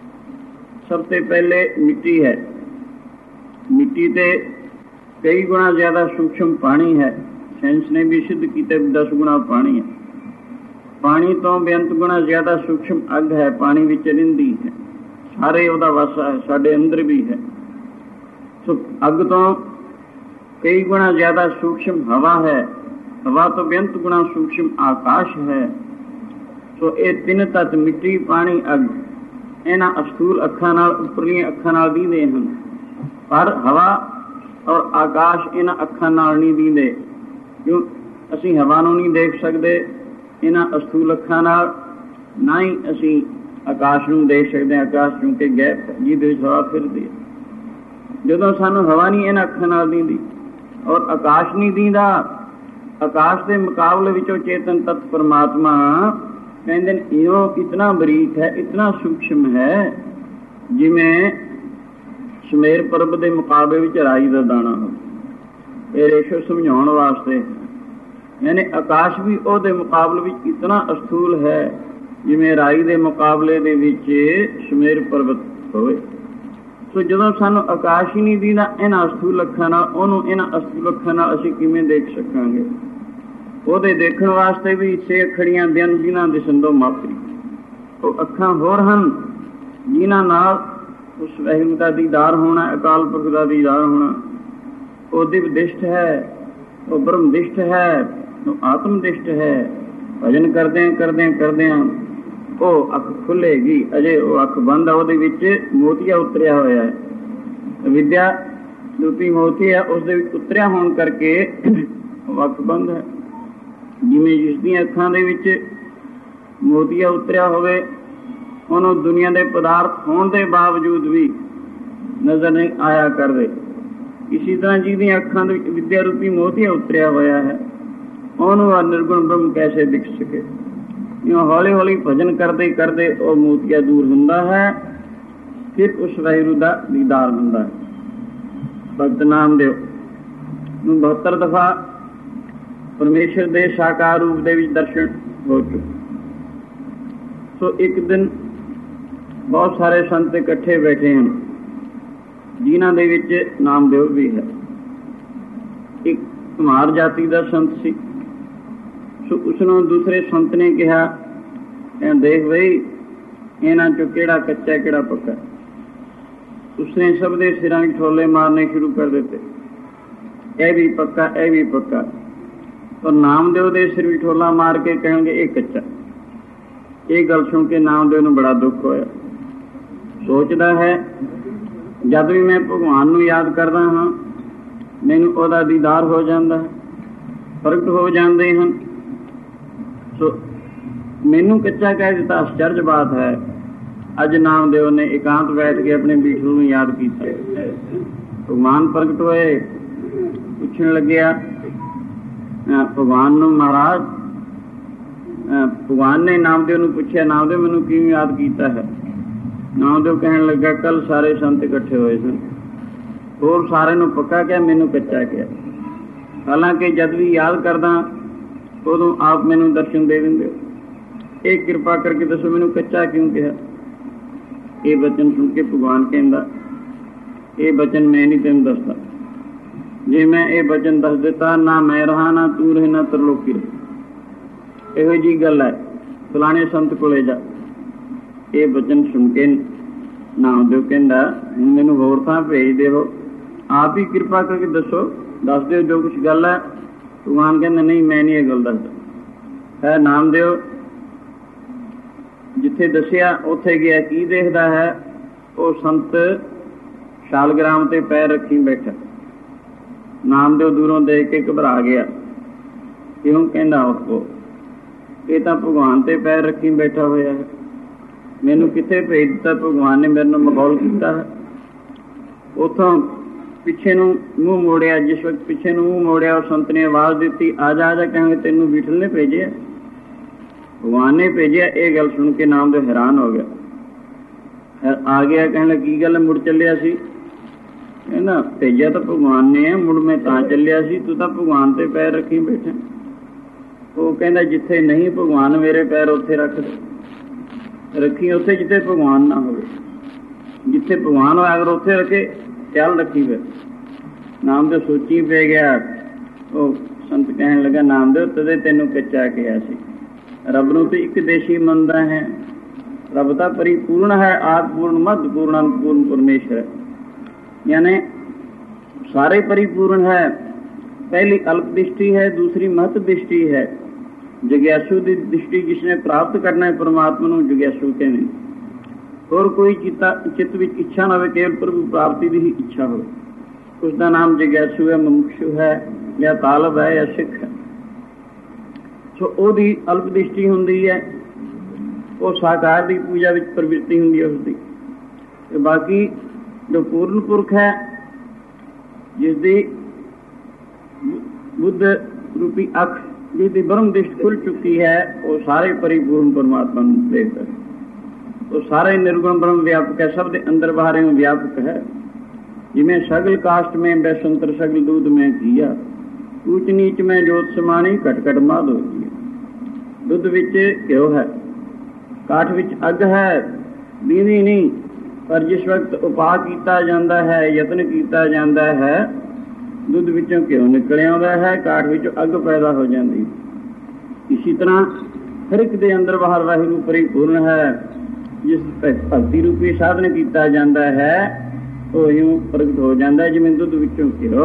ਸਭ ਤੋਂ ਪਹਿਲੇ ਮਿੱਟੀ ਹੈ। ਮਿੱਟੀ ਤੇ ਕਈ ਗੁਣਾ ਜ਼ਿਆਦਾ ਸੂਖਸ਼ਮ ਪਾਣੀ ਹੈ। ਸਾਇੰਸ ਨੇ ਵੀ ਸਿੱਧ ਕੀਤਾ 10 ਗੁਣਾ ਪਾਣੀ ਹੈ। ਪਾਣੀ ਤੋਂ ਬੇਅੰਤ ਗੁਣਾ ਜ਼ਿਆਦਾ ਸੂਖਸ਼ਮ ਅੱਗ ਹੈ, ਪਾਣੀ ਵਿੱਚ ਰਹਿੰਦੀ ਹੈ, ਸਾਰੇ ਉਹਦਾ ਵਾਸਾ ਹੈ, ਸਾਡੇ ਅੰਦਰ ਵੀ ਹੈ। ਸੋ ਅੱਗ ਤੋਂ ਕਈ ਗੁਣਾ ਜ਼ਿਆਦਾ ਸੂਖਸ਼ਮ ਹਵਾ ਹੈ, ਹਵਾ ਤੋਂ ਬੇਅੰਤ ਗੁਣਾ ਸੂਖਸ਼ਮ ਆਕਾਸ਼ ਹੈ। ਸੋ ਇਹ ਤਿੰਨ ਤੱਤ ਮਿੱਟੀ, ਪਾਣੀ, ਅੱਗ, ਇਹਨਾਂ ਅਸਥੂਲ ਅੱਖਾਂ ਨਾਲ, ਉੱਪਰਲੀਆਂ ਅੱਖਾਂ ਨਾਲ ਦੀਂਦੇ ਹਨ, ਪਰ ਹਵਾ ਔਰ ਆਕਾਸ਼ ਇਹਨਾਂ ਅੱਖਾਂ ਨਾਲ ਨਹੀਂ ਦੀਂਦੇ। ਕਿਉਂ? ਅਸੀਂ ਹਵਾ ਨੂੰ ਨਹੀਂ ਦੇਖ ਸਕਦੇ ਇਹਨਾਂ ਅਸਥੂਲ ਅੱਖਾਂ ਨਾਲ, ਨਾ ਹੀ ਅਸੀਂ ਆਕਾਸ਼ ਨੂੰ ਦੇਖ ਸਕਦੇ ਹਾਂ। ਆਕਾਸ਼ ਕਿਉਂਕਿ ਗੈਪ ਹੈ ਜਿਹਦੇ ਵਿੱਚ ਹਵਾ ਫਿਰਦੀ ਹੈ। ਜਦੋਂ ਸਾਨੂੰ ਹਵਾ ਨਹੀਂ ਇਹਨਾਂ ਅੱਖਾਂ ਨਾਲ ਦੀਂਦੀ ਔਰ ਆਕਾਸ਼ ਨਹੀਂ ਦੀਂਦਾ, ਆਕਾਸ਼ ਦੇ ਮੁਕਾਬਲੇ ਵਿੱਚੋਂ ਚੇਤਨ ਤਤ ਪਰਮਾਤਮਾ ਕਹਿੰਦੇ ਨੇ ਇਹੋ ਇਤਨਾ ਬਰੀਕ ਹੈ, ਇਤਨਾ ਸੂਖਸ਼ਮ ਹੈ, ਜਿਵੇਂ ਸਮੇਰ ਪਰਬਤ ਦੇ ਮੁਕਾਬਲੇ ਵਿੱਚ ਰਾਈ ਦਾ ਦਾਣਾ ਹੋਵੇ। ਇਹ ਰੇਸ਼ੋ ਸਮਝਾਉਣ ਵਾਸਤੇ, ਯਾਨੀ ਆਕਾਸ਼ ਵੀ ਉਹਦੇ ਮੁਕਾਬਲੇ ਵਿੱਚ ਇਤਨਾ ਅਸਥੂਲ ਹੈ ਜਿਵੇਂ ਰਾਈ ਦੇ ਮੁਕਾਬਲੇ ਦੇ ਵਿੱਚ ਸਮੇਰ ਪਰਬਤ ਹੋਵੇ। ਸੋ ਜਦੋਂ ਸਾਨੂੰ ਆਕਾਸ਼ ਹੀ ਨਹੀਂ ਦੀਦਾ ਇਹਨਾਂ ਅਸਥੂਲ ਅੱਖਾਂ ਨਾਲ, ਉਹਨੂੰ ਇਹਨਾਂ ਅਸਥੂਲ ਅੱਖਾਂ ਨਾਲ ਅਸੀਂ ਕਿਵੇਂ ਦੇਖ ਸਕਾਂਗੇ? ਉਹਦੇ ਦੇਖਣ ਵਾਸਤੇ ਵੀ 6 ਅੱਖੜੀਆਂ ਦਿਨ ਜਿਨ੍ਹਾਂ ਦਿਸਣ ਤੋਂ ਮਾਤਰੀ। ਉਹ ਅੱਖਾਂ ਹੋਰ ਹਨ ਜਿਨ੍ਹਾਂ ਨਾਲ ਉਸ ਵਾਹਿਗੁਰੂ ਦਾ ਦੀਦਾਰ ਹੋਣਾ, ਅਕਾਲ ਪੁਰਖ ਦਾ ਦੀਦਾਰ ਹੋਣਾ। ਉਹ ਦਿਵਦਿਸ਼ਟ ਹੈ, ਉਹ ਬ੍ਰਹਮਦਿਸ਼ਟ ਹੈ, ਉਹ ਆਤਮਦਿਸ਼ਟ ਹੈ। ਭਜਨ ਕਰਦਿਆਂ ਉਹ ਅੱਖ ਖੁੱਲੇਗੀ, ਅਜੇ ਉਹ ਅੱਖ ਬੰਦ ਆ, ਉਹਦੇ ਵਿੱਚ ਮੋਤੀਆ ਉਤਰਿਆ ਹੋਇਆ ਹੈ। ਵਿਦਿਆ ਰੂਪੀ ਮੋਤੀ ਹੈ, ਉਸਦੇ ਵਿੱਚ ਉਤਰਿਆ ਹੋਣ ਕਰਕੇ ਉਹ ਅੱਖ ਬੰਦ ਹੈ। ਜਿਵੇਂ ਜਿਸ ਦੀਆਂ ਅੱਖਾਂ ਦੇ ਵਿੱਚ ਮੋਤੀਆ ਉਤਰਿਆ ਹੋਵੇ, ਉਹਨੂੰ ਦੁਨੀਆ ਦੇ ਪਦਾਰਥ ਹੋਣ ਦੇ ਬਾਵਜੂਦ ਵੀ ਨਜ਼ਰ ਨਹੀਂ ਆਇਆ ਕਰਦੇ। ਇਸੀ ਤਰ੍ਹਾਂ ਜਿਹਦੀਆਂ ਅੱਖਾਂ ਦੇ ਵਿੱਚ ਵਿਦਿਆ ਰੂਪੀ ਮੋਤੀਆ ਉਤਰਿਆ ਹੋਇਆ ਹੈ, ਉਹਨੂੰ ਆ ਨਿਰਗੁਣ ਬ੍ਰਹਮ ਕੈਸੇ ਦਿਖ ਸਕੇ। ਇਉਂ ਹੌਲੀ ਹੌਲੀ ਭਜਨ ਕਰਦੇ ਕਰਦੇ ਉਹ ਮੋਤੀਆ ਦੂਰ ਹੁੰਦਾ ਹੈ, ਫਿਰ ਉਸ ਵਾਹਿਗੁਰੂ ਦਾ ਦੀਦਾਰ ਹੁੰਦਾ ਹੈ। ਭਗਤ ਨਾਮਦੇਵ ਨੂੰ 72 ਦਫਾ ਪਰਮੇਸ਼ਰ ਦੇ ਸਾਕਾਰ ਰੂਪ ਦੇ ਵਿੱਚ ਦਰਸ਼ਨ ਹੋ ਚੁੱਕੇ। ਸੋ ਇੱਕ ਦਿਨ ਬਹੁਤ ਸਾਰੇ ਸੰਤ ਇਕੱਠੇ ਬੈਠੇ ਹਨ, ਜਿਨ੍ਹਾਂ ਦੇ ਵਿੱਚ ਨਾਮਦੇਵ ਵੀ ਹੈ। ਇੱਕ ਕੁਮਾਰ ਜਾਤੀ ਦਾ ਸੰਤ ਸੀ। ਸੋ ਉਸਨੂੰ ਦੂਸਰੇ ਸੰਤ ਨੇ ਕਿਹਾ, ਦੇਖ ਬਈ ਇਹਨਾਂ ਚੋਂ ਕਿਹੜਾ ਕੱਚਾ ਕਿਹੜਾ ਪੱਕਾ। ਉਸਨੇ ਸਭ ਦੇ ਸਿਰਾਂ ਵਿੱਚ ਠੋਲੇ ਮਾਰਨੇ ਸ਼ੁਰੂ ਕਰ ਦਿੱਤੇ, ਇਹ ਵੀ ਪੱਕਾ ਇਹ ਵੀ ਪੱਕਾ। ਪਰ ਨਾਮਦੇਵ ਦੇ ਸਿਰ ਵਿੱਚ ਠੋਲਾ ਮਾਰ ਕੇ ਕਹਿਣਗੇ ਇਹ ਕੱਚਾ। ਇਹ ਗੱਲ ਸੁਣ ਕੇ ਨਾਮਦੇਵ ਨੂੰ ਬੜਾ ਦੁੱਖ ਹੋਇਆ। ਸੋਚਦਾ ਹੈ, ਜਦ ਵੀ ਮੈਂ ਭਗਵਾਨ ਨੂੰ ਯਾਦ ਕਰਦਾ ਹਾਂ, ਮੈਨੂੰ ਉਹਦਾ ਦੀਦਾਰ ਹੋ ਜਾਂਦਾ ਹੈ, ਪ੍ਰਗਟ ਹੋ ਜਾਂਦੇ ਹਨ। ਸੋ ਮੈਨੂੰ ਕੱਚਾ ਕਹਿ ਦਿੱਤਾ, ਆਸ਼ਚਰਜ ਬਾਤ ਹੈ। ਅੱਜ ਨਾਮਦੇਵ ਨੇ ਇਕਾਂਤ ਬੈਠ ਕੇ ਆਪਣੇ ਬੀਠੂ ਨੂੰ ਯਾਦ ਕੀਤਾ। ਭਗਵਾਨ ਪ੍ਰਗਟ ਹੋਏ, ਪੁੱਛਣ ਲੱਗਿਆ ਭਗਵਾਨ ਨੂੰ, ਮਹਾਰਾਜ ਭਗਵਾਨ ਨੇ ਨਾਮਦੇਵ ਨੂੰ ਪੁੱਛਿਆ, ਨਾਮਦੇਵ ਮੈਨੂੰ ਕਿਵੇਂ ਯਾਦ ਕੀਤਾ ਹੈ? ਨਾਮਦੇਵ ਕਹਿਣ ਲੱਗਾ, ਕੱਲ ਸਾਰੇ ਸੰਤ ਇਕੱਠੇ ਹੋਏ ਸਨ, ਹੋਰ ਸਾਰੇ ਨੂੰ ਪੱਕਾ ਕਿਹਾ, ਮੈਨੂੰ ਕੱਚਾ ਕਿਹਾ। ਹਾਲਾਂਕਿ ਜਦ ਵੀ ਯਾਦ ਕਰਦਾ ਉਦੋਂ ਆਪ ਮੈਨੂੰ ਦਰਸ਼ਨ ਦੇ ਦਿੰਦੇ ਹੋ। ਇਹ ਕਿਰਪਾ ਕਰਕੇ ਦੱਸੋ ਮੈਨੂੰ ਕੱਚਾ ਕਿਉਂ ਕਿਹਾ? ਇਹ ਬਚਨ ਸੁਣ ਕੇ ਭਗਵਾਨ ਕਹਿੰਦਾ, ਇਹ ਬਚਨ ਮੈਂ ਨਹੀਂ ਤੈਨੂੰ ਦੱਸਦਾ। ਜੇ ਮੈਂ ਇਹ ਬਚਨ ਦੱਸ ਦਿੱਤਾ, ਨਾ ਮੈਂ ਰਹਾ ਨਾ ਤੂੰ ਰਹੇ ਨਾ ਤਰਲੋਕੀ ਰਹੇ। ਇਹੋ ਜਿਹੀ ਗੱਲ ਹੈ, ਫਲਾਣੇ ਸੰਤ ਕੋਲੇ ਜਾ। ਇਹ ਬਚਨ ਸੁਣ ਕੇ ਨਾਮਦੇਵ ਕਹਿੰਦਾ, ਮੈਨੂੰ ਹੋਰ ਥਾਂ ਭੇਜ ਦੇਵੋ, ਆਪ ਹੀ ਕਿਰਪਾ ਕਰਕੇ ਦੱਸੋ, ਦੱਸ ਦਿਓ ਜੋ ਕੁਛ ਗੱਲ ਹੈ। ਭਗਵਾਨ ਕਹਿੰਦਾ, ਨਹੀਂ ਮੈਂ ਨਹੀਂ ਇਹ ਗੱਲ ਦੱਸਦਾ ਹੈ। ਨਾਮਦੇਵ ਜਿੱਥੇ ਦੱਸਿਆ ਉੱਥੇ ਗਿਆ। ਕੀ ਦੇਖਦਾ ਹੈ? ਉਹ ਸੰਤ ਸ਼ਾਲਗ੍ਰਾਮ ਤੇ ਪੈਰ ਰੱਖੀ ਬੈਠਾ। ਨਾਮਦੇਵ ਦੂਰੋਂ ਦੇਖ ਕੇ ਘਬਰਾ ਗਿਆ। ਕਿਉਂ? ਕਹਿੰਦਾ, ਉਹ ਇਹ ਤਾਂ ਭਗਵਾਨ ਤੇ ਪੈਰ ਰੱਖੀ ਬੈਠਾ ਹੋਇਆ ਹੈ, ਮੈਨੂੰ ਕਿੱਥੇ ਭੇਜ ਦਿੱਤਾ? ਭਗਵਾਨ ਨੇ ਮੇਰੇ ਨਾਲ ਮਖੌਲ ਕੀਤਾ ਹੈ। ਉੱਥੋਂ ਪਿੱਛੇ ਨੂੰ ਮੂੰਹ ਮੋੜਿਆ। ਜਿਸ ਵਕਤ ਪਿੱਛੇ ਨੂੰ ਮੂੰਹ ਮੋੜਿਆ, ਉਹ ਸੰਤ ਨੇ ਆਵਾਜ਼ ਦਿੱਤੀ, ਆ ਜਾ ਆ ਜਾ। ਕਹਿੰਗੇ ਤੈਨੂੰ ਬੀਠਲ ਨੇ ਭੇਜਿਆ? ਭਗਵਾਨ ਨੇ ਭੇਜਿਆ। ਇਹ ਗੱਲ ਸੁਣ ਕੇ ਨਾਮਦੇਵ ਹੈਰਾਨ ਹੋ ਗਿਆ, ਆ ਗਿਆ। ਕਹਿਣ ਲੱਗਾ, ਕੀ ਗੱਲ ਮੁੜ ਚੱਲਿਆ ਸੀ? ਕਹਿੰਦਾ, ਭੇਜਿਆ ਤਾਂ ਭਗਵਾਨ ਨੇ ਹੈ, ਮੁੜ ਮੈਂ ਤਾਂ ਚੱਲਿਆ ਸੀ, ਤੂੰ ਤਾਂ ਭਗਵਾਨ ਤੇ ਪੈਰ ਰੱਖੀ ਬੈਠਾ। ਉਹ ਕਹਿੰਦਾ, ਜਿੱਥੇ ਨਹੀਂ ਭਗਵਾਨ ਮੇਰੇ ਪੈਰ ਉੱਥੇ ਰੱਖ ਰੱਖੀ, ਉੱਥੇ ਜਿੱਥੇ ਭਗਵਾਨ ਨਾ ਹੋਵੇ। ਜਿੱਥੇ ਭਗਵਾਨ ਹੋਇਆ ਅਗਰ ਉੱਥੇ ਰੱਖੇ, ਖਿਆਲ ਰੱਖੀ। ਫਿਰ ਨਾਮਦੇਵ ਸੋਚੀ ਪੈ ਗਿਆ। ਉਹ ਸੰਤ ਕਹਿਣ ਲੱਗਾ, ਨਾਮਦੇਵ ਤਦੇ ਤੈਨੂੰ ਕੱਚਾ ਕਿਹਾ ਸੀ। ਰੱਬ ਨੂੰ ਤੇ ਇੱਕ ਦੇਸ਼ੀ ਮੰਨਦਾ ਹੈ। ਰੱਬ ਤਾਂ ਪਰਿਪੂਰਨ ਹੈ, ਆਦਿ ਪੂਰਨ, ਮੱਧ ਪੂਰਨ, ਅੰਤ ਪੂਰਨ ਪਰਮੇਸ਼ਰ ਹੈ। यानी सारे परिपूर्ण है। पहली अल्प दृष्टि है, दूसरी महत दृष्टि है। जिज्ञासु की दृष्टि जिसने प्राप्त करना है परमात्मा को जिज्ञासु कहने। और कोई चित्त विच इच्छा ना हो, केवल प्रभु प्राप्ति की ही इच्छा हो, उसका नाम जिज्ञासु है, मुमुक्षु है, या तालब है, या सिख है। सो ओदी अल्प दृष्टि हुंदी है, वो साकार की पूजा विच प्रवृत्ति हुंदी है उसकी। बाकी जो पूर्ण पुरख है, जिसकी बुद्ध रूपी अख, जिसकी ब्रह्म दृष्टि खुल चुकी है, वो सारे परिपूर्ण परमात्मा देखता है। वो सारे निर्गुण ब्रह्म व्यापक है, सब दे अंदर बाहर व्यापक है। जिमें सगल काष्ट में वैसंतर सगल दूध में किया, ऊंच नीच में जोत समानी, घट घट माध होती है। दुध विच घ्यो है, काठ विच अग है, दीदी नहीं, पर जिस वक्त उपाय किया जाता है, यत्न किया जाता है, दुध विचों घ्यो निकल आता है, काठ विचों अग पैदा हो जाती है। इसी तरह हर एक दे अंदर बाहर वाहिगुरू परिपूर्ण है। जिस भक्ति रूपी साधन किया जाता है, वो यूं प्रगट हो जाता है, जिवें दुध विचों घ्यो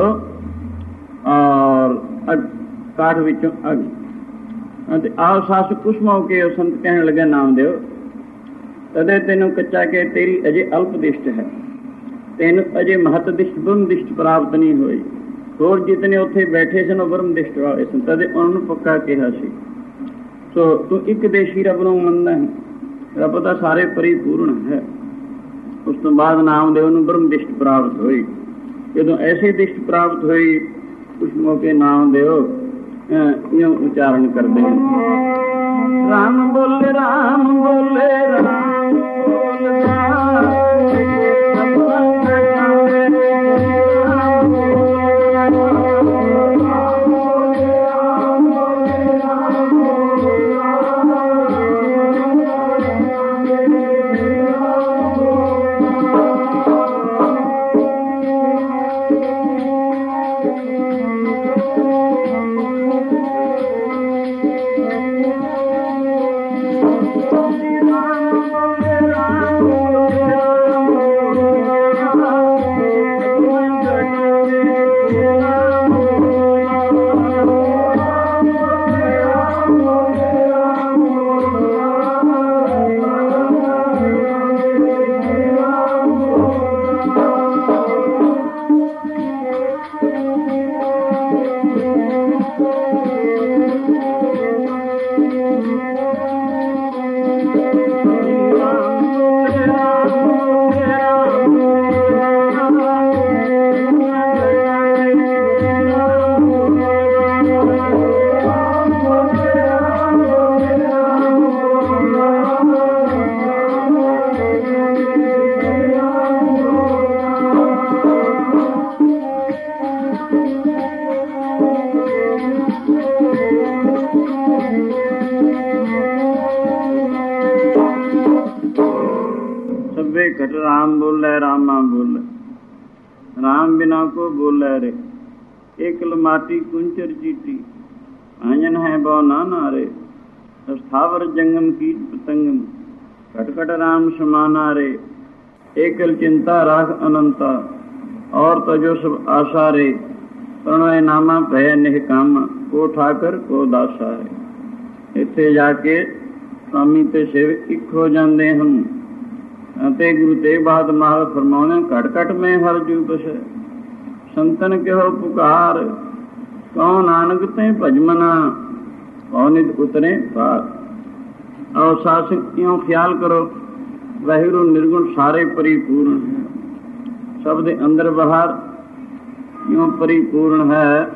और काठ विचों अग। आओ सास कुछ मौके संत कहने लगे, नामदेव तदे तेनों कच्चा के तेरी अजे अल्प दृष्ट है, तेन अजे महत दृष्ट ब्रह्म दृष्ट प्राप्त नहीं हुई। और जितने उत्थे बैठे सन ब्रह्म दृष्ट वाले सन, तदे उन्होंने पक्का कहा सी। सो तू एक देशी रब नूं मनदा है, ਰੱਬ ਤਾਂ ਸਾਰੇ ਪਰਿਪੂਰਨ ਹੈ। ਉਸ ਤੋਂ ਬਾਅਦ ਨਾਮਦੇਵ ਨੂੰ ਬ੍ਰਹਮ ਦਿਸ਼ਟ ਪ੍ਰਾਪਤ ਹੋਈ। ਜਦੋਂ ਐਸੀ ਦਿਸ਼ਟ ਪ੍ਰਾਪਤ ਹੋਈ, ਉਸ ਮੌਕੇ ਨਾਮਦੇਵ ਇਉਂ ਉਚਾਰਨ ਕਰਦੇ ਹਨ, ਰਾਮ ਬੋਲੇ ਰਾਮ ਬੋਲੇ ਰਾਮ ਬੋਲਦਾ ਘਟ ਰਾਮ ਬੋਲੇ ਰਾਮਾ ਬੋਲੇ, ਰਾਮ ਬਿਨਾ ਕੋ ਬੋਲੇ ਰੇ, ਇੱਕ ਲਮਾਟੀ ਕੁੰਚਰ ਚੀਟੀ, ਆਂਜਨ ਹੈ ਬੋ ਨਾ ਨਾਰੇ, ਸਥਾਵਰ ਜੰਗਮ ਕੀਟ ਪਤੰਗਮ, ਘਟ ਘਟ ਰਾਮ समाना रे, एकल चिंता राख अनंता, और तजो सब आशा रे, प्रणय नामा भय निहकामा, को ठाकर को दासा है। इत्थे जाके स्वामी ते सेवक एक हो जाते हैं। ਅਤੇ ਗੁਰੂ ਤੇਗ ਬਹਾਦਰ ਮਹਾਰਾਜ ਫਰਮਾਉਂਦੇ, ਘਟ ਘਟ ਮੈਂ ਹਰ ਜੂ ਬਸੈ, ਸੰਤਨ ਕਿਹੋ ਪੁਕਾਰ, ਕਉ ਨਾਨਕ ਤੇ ਭਜਮਨਾ, ਕਉ ਨਿਤ ਉਤਰੇ ਪਾਰ। ਆਓ ਸਾਸਕ ਕਿਉਂ ਖਿਆਲ ਕਰੋ, ਵਾਹਿਗੁਰੂ ਨਿਰਗੁਣ ਸਾਰੇ ਪਰਿਪੂਰਨ ਹੈ, ਸਭ ਦੇ ਅੰਦਰ ਬਾਹਰ ਕਿਉਂ ਪਰਿਪੂਰਨ ਹੈ।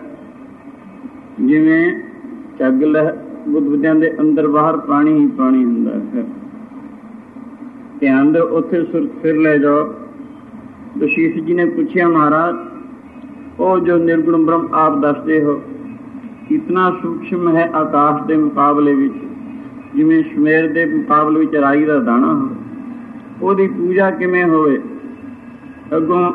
ਜਿਵੇਂ ਝੱਗ ਲਹਿ ਬੁੱਧਿਆਂ ਦੇ ਅੰਦਰ ਬਾਹਰ ਪਾਣੀ ਹੀ ਪਾਣੀ ਹੁੰਦਾ ਹੈ। ਧਿਆਨ ਦਿਓ, ਉੱਥੇ ਸੁਰਤ ਫਿਰ ਲੈ ਜਾਓ। ਬਸ਼ੀਸ਼ ਜੀ ਨੇ ਪੁੱਛਿਆ, ਮਹਾਰਾਜ ਉਹ ਜੋ ਨਿਰਗੁਣ ਬ੍ਰਹਮ ਆਪ ਦੱਸਦੇ ਹੋ, ਇਤਨਾ ਸੂਖਸ਼ਮ ਹੈ ਆਕਾਸ਼ ਦੇ ਮੁਕਾਬਲੇ ਵਿੱਚ, ਜਿਵੇਂ ਸ਼ਮੇਰ ਦੇ ਮੁਕਾਬਲੇ ਵਿੱਚ ਰਾਈ ਦਾ ਦਾਣਾ ਹੋਵੇ, ਉਹਦੀ ਪੂਜਾ ਕਿਵੇਂ ਹੋਵੇ। ਅੱਗੋਂ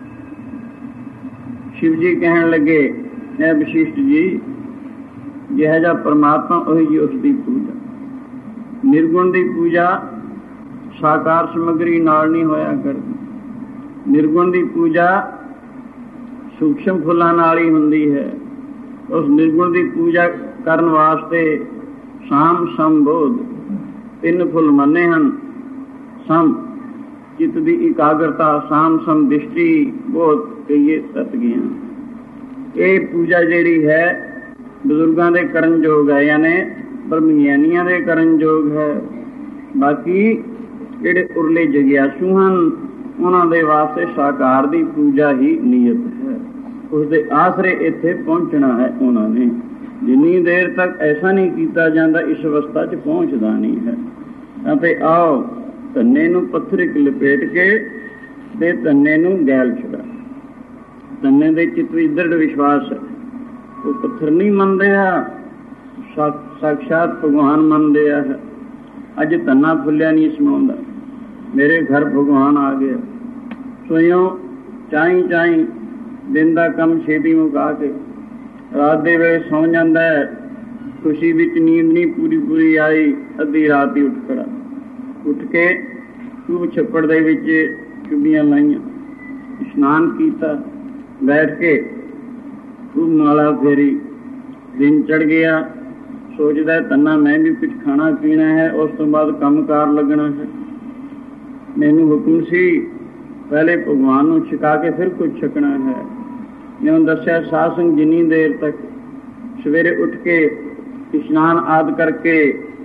ਸ਼ਿਵ ਜੀ ਕਹਿਣ ਲੱਗੇ, ਇਹ ਵਸ਼ਿਸ਼ਟ ਜੀ, ਜਿਹੋ ਜਿਹਾ ਪਰਮਾਤਮਾ ਉਹੀ ਜੀ ਉਸ ਦੀ ਪੂਜਾ। ਨਿਰਗੁਣ ਦੀ ਪੂਜਾ ਸਾਕਾਰ ਸਮੱਗਰੀ ਨਾਲ ਨਹੀਂ ਹੋਇਆ ਕਰਦੀ। ਨਿਰਗੁਣ ਦੀ ਪੂਜਾ ਸੂਖਸ਼ਮ ਫੁੱਲਾਂ ਨਾਲ ਹੀ ਹੁੰਦੀ ਹੈ। ਉਸ ਨਿਰਗੁਣ ਦੀ ਪੂਜਾ ਕਰਨ ਵਾਸਤੇ ਸਾਮ ਸੰਬੋਧ ਤਿੰਨ ਫੁੱਲ ਮੰਨੇ ਹਨ। ਸਮ ਚਿੱਤ ਦੀ ਇਕਾਗਰਤਾ, ਸਾਮ ਸਮ ਦ੍ਰਿਸ਼ਟੀ, ਬੋਧ ਕਹੀਏ ਸਤ ਗਿਆਨ। ਇਹ ਪੂਜਾ ਜਿਹੜੀ ਹੈ ਬਜ਼ੁਰਗਾਂ ਦੇ ਕਰਨ ਯੋਗ ਹੈ, ਯਾਨੀ ਬ੍ਰਹਮ ਗਿਆਨੀਆਂ ਦੇ ਕਰਨ ਯੋਗ ਹੈ। ਬਾਕੀ ਜਿਹੜੇ ਉਰਲੇ ਜਗਿਆਸੂ ਹਨ, ਉਹਨਾਂ ਦੇ ਵਾਸਤੇ ਸਾਕਾਰ ਦੀ ਪੂਜਾ ਹੀ ਨੀਅਤ ਹੈ। ਉਸਦੇ ਆਸਰੇ ਇੱਥੇ ਪਹੁੰਚਣਾ ਹੈ ਉਹਨਾਂ ਨੇ। ਜਿੰਨੀ ਦੇਰ ਤੱਕ ਐਸਾ ਨਹੀਂ ਕੀਤਾ ਜਾਂਦਾ, ਇਸ ਅਵਸਥਾ 'ਚ ਪਹੁੰਚਦਾ ਨਹੀਂ ਹੈ। ਅਤੇ ਆਓ ਧੰਨੇ ਨੂੰ ਪੱਥਰ ਇੱਕ ਲਪੇਟ ਕੇ ਤੇ ਧੰਨੇ ਨੂੰ ਗੈਲ ਛੁਡਾ। ਧੰਨੇ ਦੇ ਚਿੱਤ ਵਿੱਚ ਦ੍ਰਿੜ ਵਿਸ਼ਵਾਸ ਹੈ। ਉਹ ਪੱਥਰ ਨਹੀਂ ਮੰਨਦੇ ਆ, ਸਾਕਸ਼ਾਤ ਭਗਵਾਨ ਮੰਨਦੇ ਆ। ਅੱਜ ਧੰਨਾ ਫੁੱਲਿਆ ਨਹੀਂ ਸਮਾਉਂਦਾ, ਮੇਰੇ ਘਰ ਭਗਵਾਨ ਆ ਗਿਆ। ਸੋਇਓ ਚਾਈ ਚਾਈ ਦਿਨ ਦਾ ਕੰਮ ਛੇਤੀ ਮੁਕਾ ਕੇ ਰਾਤ ਦੇ ਵੇਲੇ ਸੌਂ ਜਾਂਦਾ ਹੈ। ਖੁਸ਼ੀ ਵਿੱਚ ਨੀਂਦ ਨਹੀਂ ਪੂਰੀ ਆਈ, ਅੱਧੀ ਰਾਤ ਹੀ ਉੱਠ ਖੜਾ। ਉੱਠ ਕੇ ਖੂਬ ਛੱਪੜ ਦੇ ਵਿੱਚ ਚੁੱਭੀਆਂ ਲਾਈਆਂ, ਇਸ਼ਨਾਨ ਕੀਤਾ, ਬੈਠ ਕੇ ਖੂਬ ਮਾਲਾ ਫੇਰੀ। ਦਿਨ ਚੜ੍ਹ ਗਿਆ, ਸੋਚਦਾ ਤੰਨਾ ਮੈਂ ਵੀ ਕੁਝ ਖਾਣਾ ਪੀਣਾ ਹੈ, ਉਸ ਤੋਂ ਬਾਅਦ ਕੰਮ ਕਾਰ ਲੱਗਣਾ ਹੈ। ਮੈਨੂੰ ਹੁਕਮ ਸੀ ਪਹਿਲੇ ਭਗਵਾਨ ਨੂੰ ਛਕਾ ਕੇ ਫਿਰ ਕੁਝ ਛਕਣਾ ਹੈ। ਜਿਵੇਂ ਦੱਸਿਆ, ਸਾਧ ਸੰਗ ਜਿੰਨੀ ਦੇਰ ਤੱਕ ਸਵੇਰੇ ਉੱਠ ਕੇ ਇਸ਼ਨਾਨ ਆਦਿ ਕਰਕੇ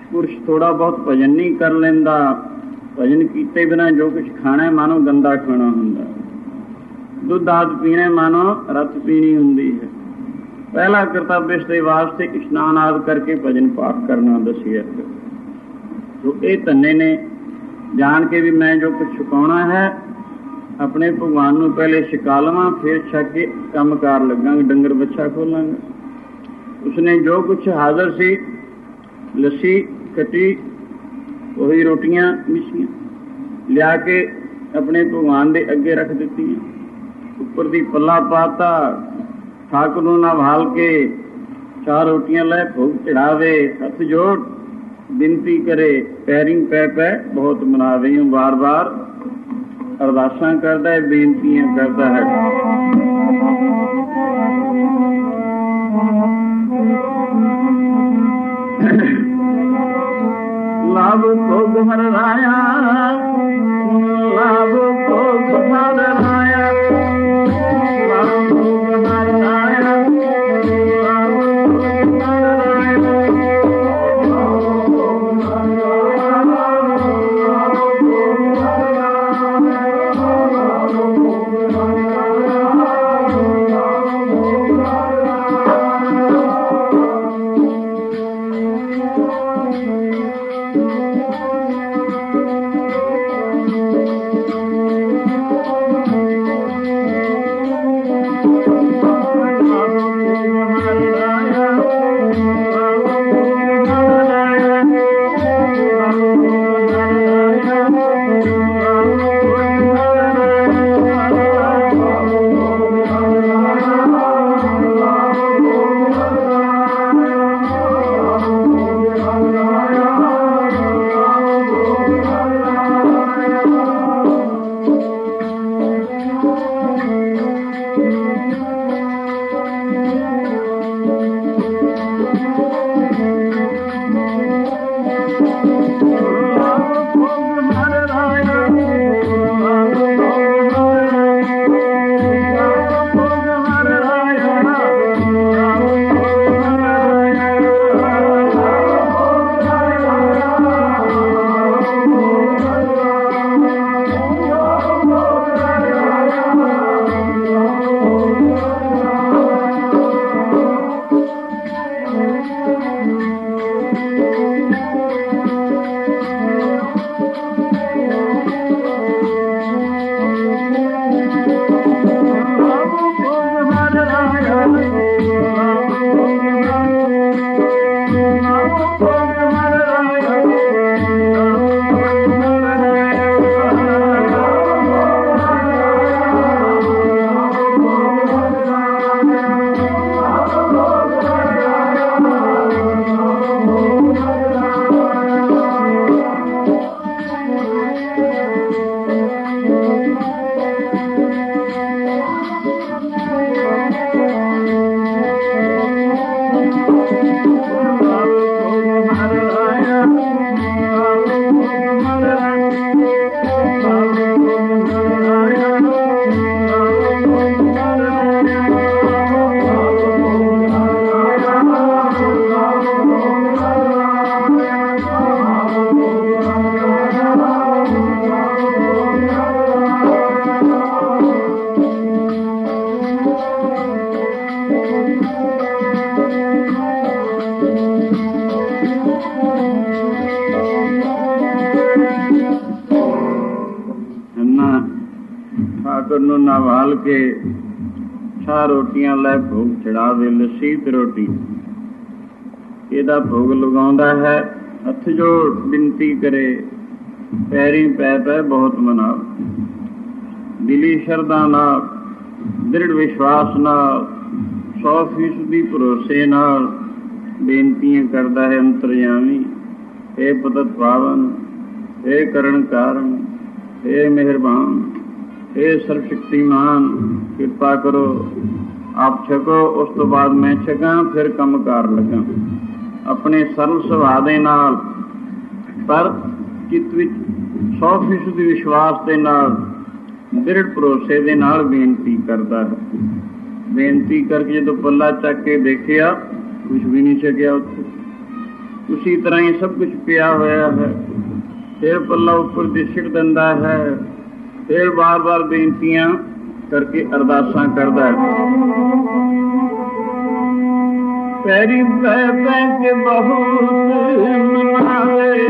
पुरुष थोड़ा बहुत भजन नहीं कर लेंदा, भजन कीते बिना जो कुछ खाना मानो गंदा खाना हुंदा, दुध आदि पीने मानो रत पीनी हुंदी है। पहला कर्तव्य इसके वास्ते इशनान आदि करके भजन पाठ करना दसिया। तो ये धन्ने ने जान के भी मैं जो कुछ छुपाना है अपने भगवान नूं पहले छका लवां, फिर छक के काम कार लगांगा, डंगर बच्छा खोलांगा। उसने जो कुछ हाजिर सी, लस्सी कटी, वही रोटियां मिसियां लिया के अपने भगवान दे अगे रख दित्ती, उपर दी पल्ला पाता, ठाकुर नूं नवाल के 4 रोटियां लै भोग चढ़ावे, हथ जोड़ बिनती करे, पैरिंग पै पै बहुत मनावे, बार बार अरदासां करदा है, बेनतियां करदा है। लाभ भोग हर राया, लाभ भोग हर राया, लाभ भोग हर राया, लाभ भोग हर राया। ठाकुर नूं नवाल के 6 रोटियां लै भोग चढ़ावे, लस्सी ते रोटी ਇਹਦਾ भोग लगाउंदा है। हथ जोड़ बिनती करे, पैरी पै पै बहुत मनाव, दिली शरदा नाल, दृढ़ विश्वास नाल, 100% भरोसे नाल बेनतियां करदा है। अंतरयामी हे पतत पावन, हे करण कारण, हे मेहरबान, हे सर्वशक्तिमान, कृपा करो आप छको, उस तो बाद मैं छकां, फिर काम कार लगा। अपने सरल सुभाਅ ਦੇ ਨਾਲ पर चित्त ਵਿੱਚ 100% विश्वास ਦੇ ਨਾਲ, दृढ़ भरोसे ਦੇ ਨਾਲ ਬੇਨਤੀ ਕਰਦਾ ਹੈ। ਬੇਨਤੀ ਕਰਕੇ ਜਦੋਂ ਪੱਲਾ ਚੱਕ ਕੇ ਦੇਖਿਆ, ਕੁਝ ਵੀ ਨਹੀਂ ਛਕਿਆ ਉੱਥੇ। ਉਸੀ ਤਰ੍ਹਾਂ ਹੀ ਸਭ ਕੁਝ ਪਿਆ ਹੋਇਆ ਹੈ। ਫਿਰ ਪੱਲਾ ਉੱਪਰ ਦੀ ਸਿੱਟ ਦਿੰਦਾ ਹੈ, ਫਿਰ ਬਾਰ-ਬਾਰ ਬੇਨਤੀਆਂ ਕਰਕੇ ਅਰਦਾਸਾਂ ਕਰਦਾ ਹੈ। ਪੈਰੀ ਪੈ ਪੈ ਕੇ ਬਹੁਤ ਮਨਾਵੇ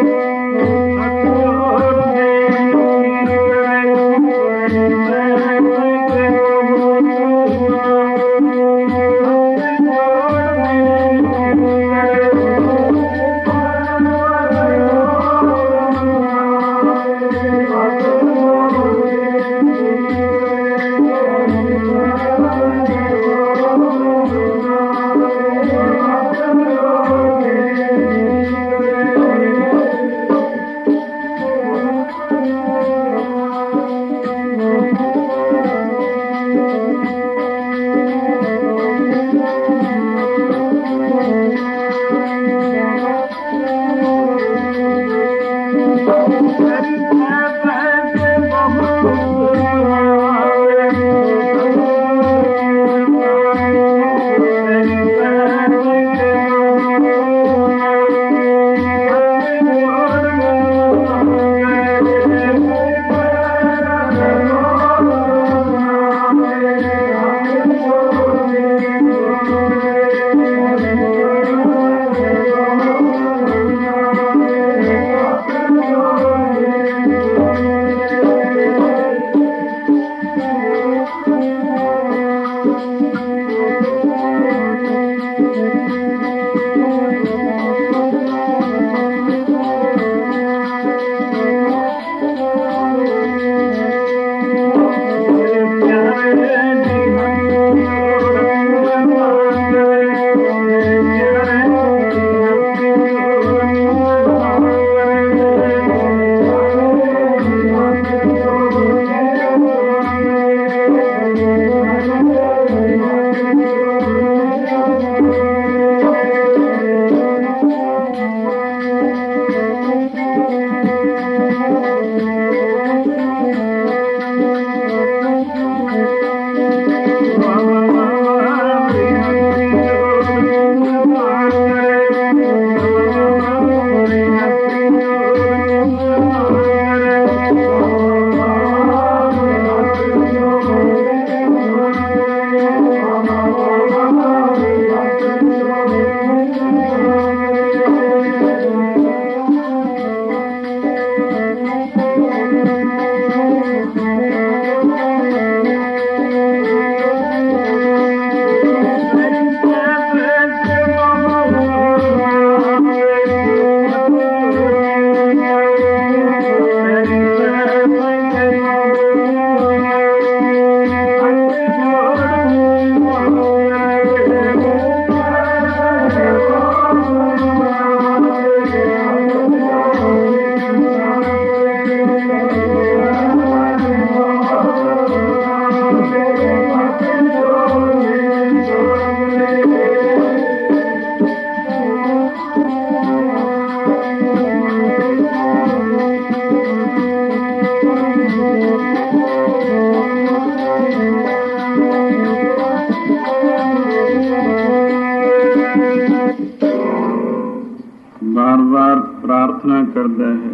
ਬਾਰ-ਬਾਰ ਪ੍ਰਾਰਥਨਾ ਕਰਦਾ ਹੈ,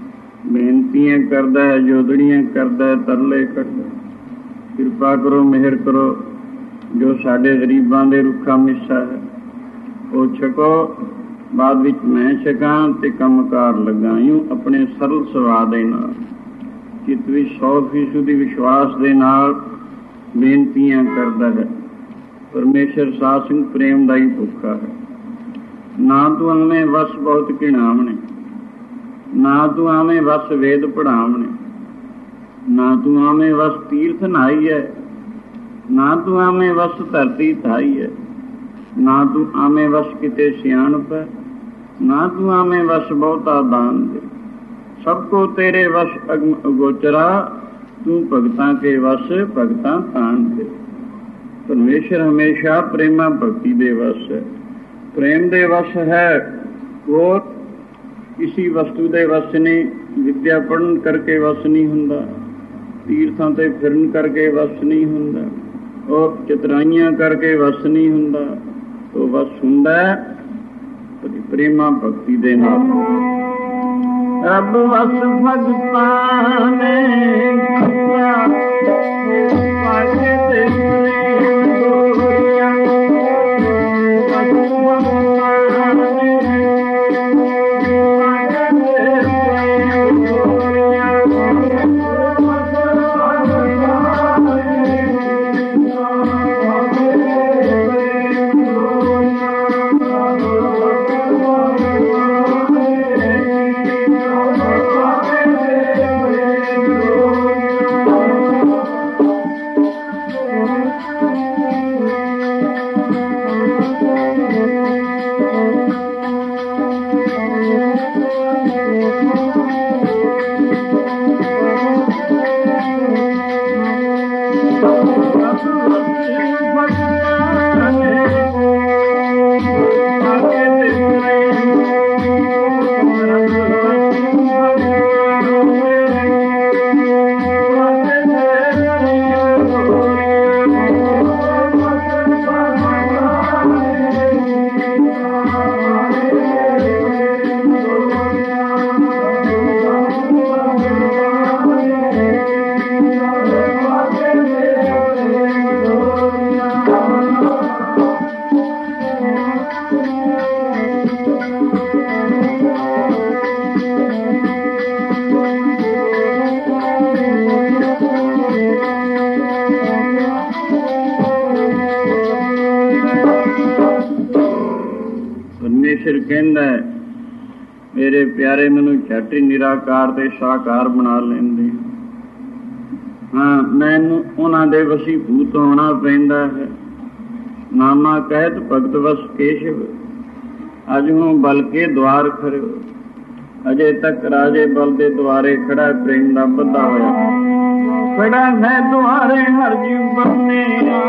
ਬੇਨਤੀਆਂ ਕਰਦਾ ਹੈ, ਜੋਦੜੀਆਂ ਕਰਦਾ ਹੈ, ਤਰਲੇ ਕਰਦਾ। ਕਿਰਪਾ ਕਰੋ, ਮਿਹਰ ਕਰੋ, ਜੋ ਸਾਡੇ ਗਰੀਬਾਂ ਦੇ ਰੁੱਖਾ ਮਿੱਸਾ ਹੈ ਉਹ ਛਕੋ, ਬਾਅਦ ਵਿੱਚ ਮੈਂ ਛਕਾਂ ਤੇ ਕੰਮਕਾਰ ਲੱਗਾ। ਇਉਂ ਆਪਣੇ ਸਰਲ ਸੁਭਾਅ ਦੇ ਨਾਲ, ਚਿੱਤ ਵਿੱਚ 100% ਵਿਸ਼ਵਾਸ ਦੇ ਨਾਲ ਬੇਨਤੀਆਂ ਕਰਦਾ ਹੈ। ਪਰਮੇਸ਼ਰ ਸਾਧ ਸੰਗ ਪ੍ਰੇਮ ਦਾ ਹੀ ਭੁੱਖਾ ਹੈ। ਨਾ ਤੂੰ ਆਵੇਂ ਵਸ ਬਹੁਤ ਘਿਣਾਵਣੇ, ਨਾ ਤੂੰ ਆਵੇਂ ਵਸ ਵੇਦ ਪੜ੍ਹਾਵਣੇ, ਨਾ ਤੂੰ ਆਵੇਂ ਵਸ ਤੀਰਥ ਨਹਾਈ ਹੈ, ਨਾ ਤੂੰ ਆਵੇਂ ਵਸ ਧਰਤੀ ਧਾਈ ਹੈ, ਨਾ ਤੂੰ ਆਵੇਂ ਵਸ ਕਿਤੇ ਸਿਆਣਪ ਹੈ, ਨਾ ਤੂੰ ਆਵੇਂ ਵਸ ਬਹੁਤਾ ਦਾਨ ਦੇ। ਸਭ ਕੋ ਤੇਰੇ ਵਸ ਅਗਮ ਅਗੋਚਰਾ, ਤੂੰ ਭਗਤਾਂ ਕੇ ਵਸ ਭਗਤਾਂ ਤਾਣ ਦੇ। ਪਰਮੇਸ਼ਰ ਹਮੇਸ਼ਾ ਪ੍ਰੇਮਾ ਭਗਤੀ ਦੇ ਵਸ ਹੈ। ਪ੍ਰੇਮ ਦੇ ਵਸ ਹੈ, ਹੋਰ ਕਿਸੇ ਵਸਤੂ ਦੇ ਵਸ ਨਹੀਂ। ਵਿਦਿਆ ਪੜ੍ਹਨ ਕਰਕੇ ਵਸ ਨਹੀਂ ਹੁੰਦਾ, ਤੀਰਥਾਂ 'ਤੇ ਫਿਰਨ ਕਰਕੇ ਵਸ ਨਹੀਂ ਹੁੰਦਾ, ਔਰ ਚਤਰਾਈਆਂ ਕਰਕੇ ਵਸ ਨਹੀਂ ਹੁੰਦਾ। ਉਹ ਵਸ ਹੁੰਦਾ ਪ੍ਰੇਮਾ ਭਗਤੀ ਦੇ ਨਾਲ ਰੱਬ ਵਸ ਭਗਤਾਂ ਨੇ ਪਾਕੇ ਤੇ ਕਹਿੰਦਾ ਮੇਰੇ ਪਿਆਰੇ ਮੈਨੂੰ ਝੱਟ ਹੀ ਨਿਰਾਕਾਰ ਤੇ ਸਾਕਾਰ ਬਣਾ ਲੈਂਦੇ। ਹਾਂ, ਮੈਨੂੰ ਉਹਨਾਂ ਦੇ ਵਸੀਭੂਤ ਹੋਣਾ ਪੈਂਦਾ ਹੈ। ਨਾਮਾ ਕਹਿਤ ਭਗਤ ਵਸ ਕੇਸ਼ਵ ਅਜ ਹੁਣ ਬਲਕੇ ਦੁਆਰ ਖੜਿਓ। ਅਜੇ ਤੱਕ ਰਾਜੇ ਬਲ ਦੇ ਦੁਆਰੇ ਖੜਾ ਪ੍ਰੇਮ ਦਾ ਬੱਧਾ ਹੋਇਆ ਖੜਾ ਹੈ ਦੁਆਰੇ ਹਰ ਜੀਵ ਬੰਨੇ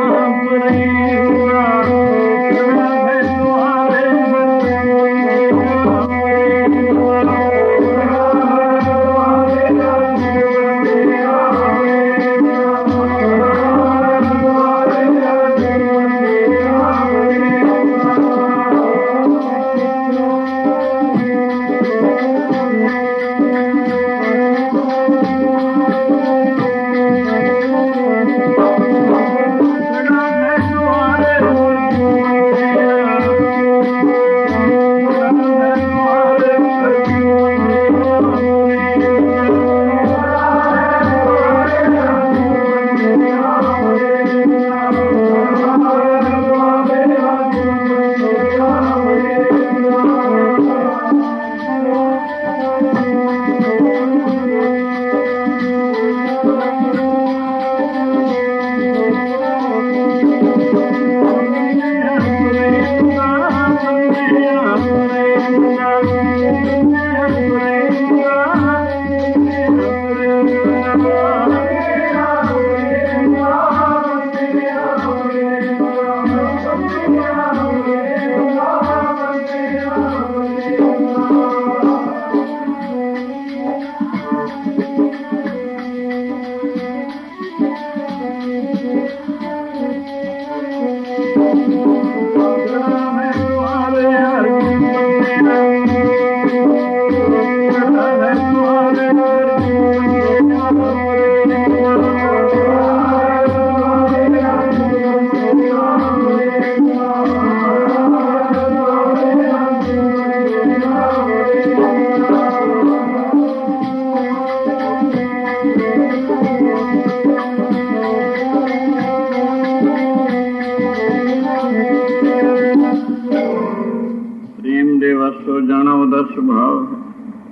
ਸੁਭਾਵ ਹੈ।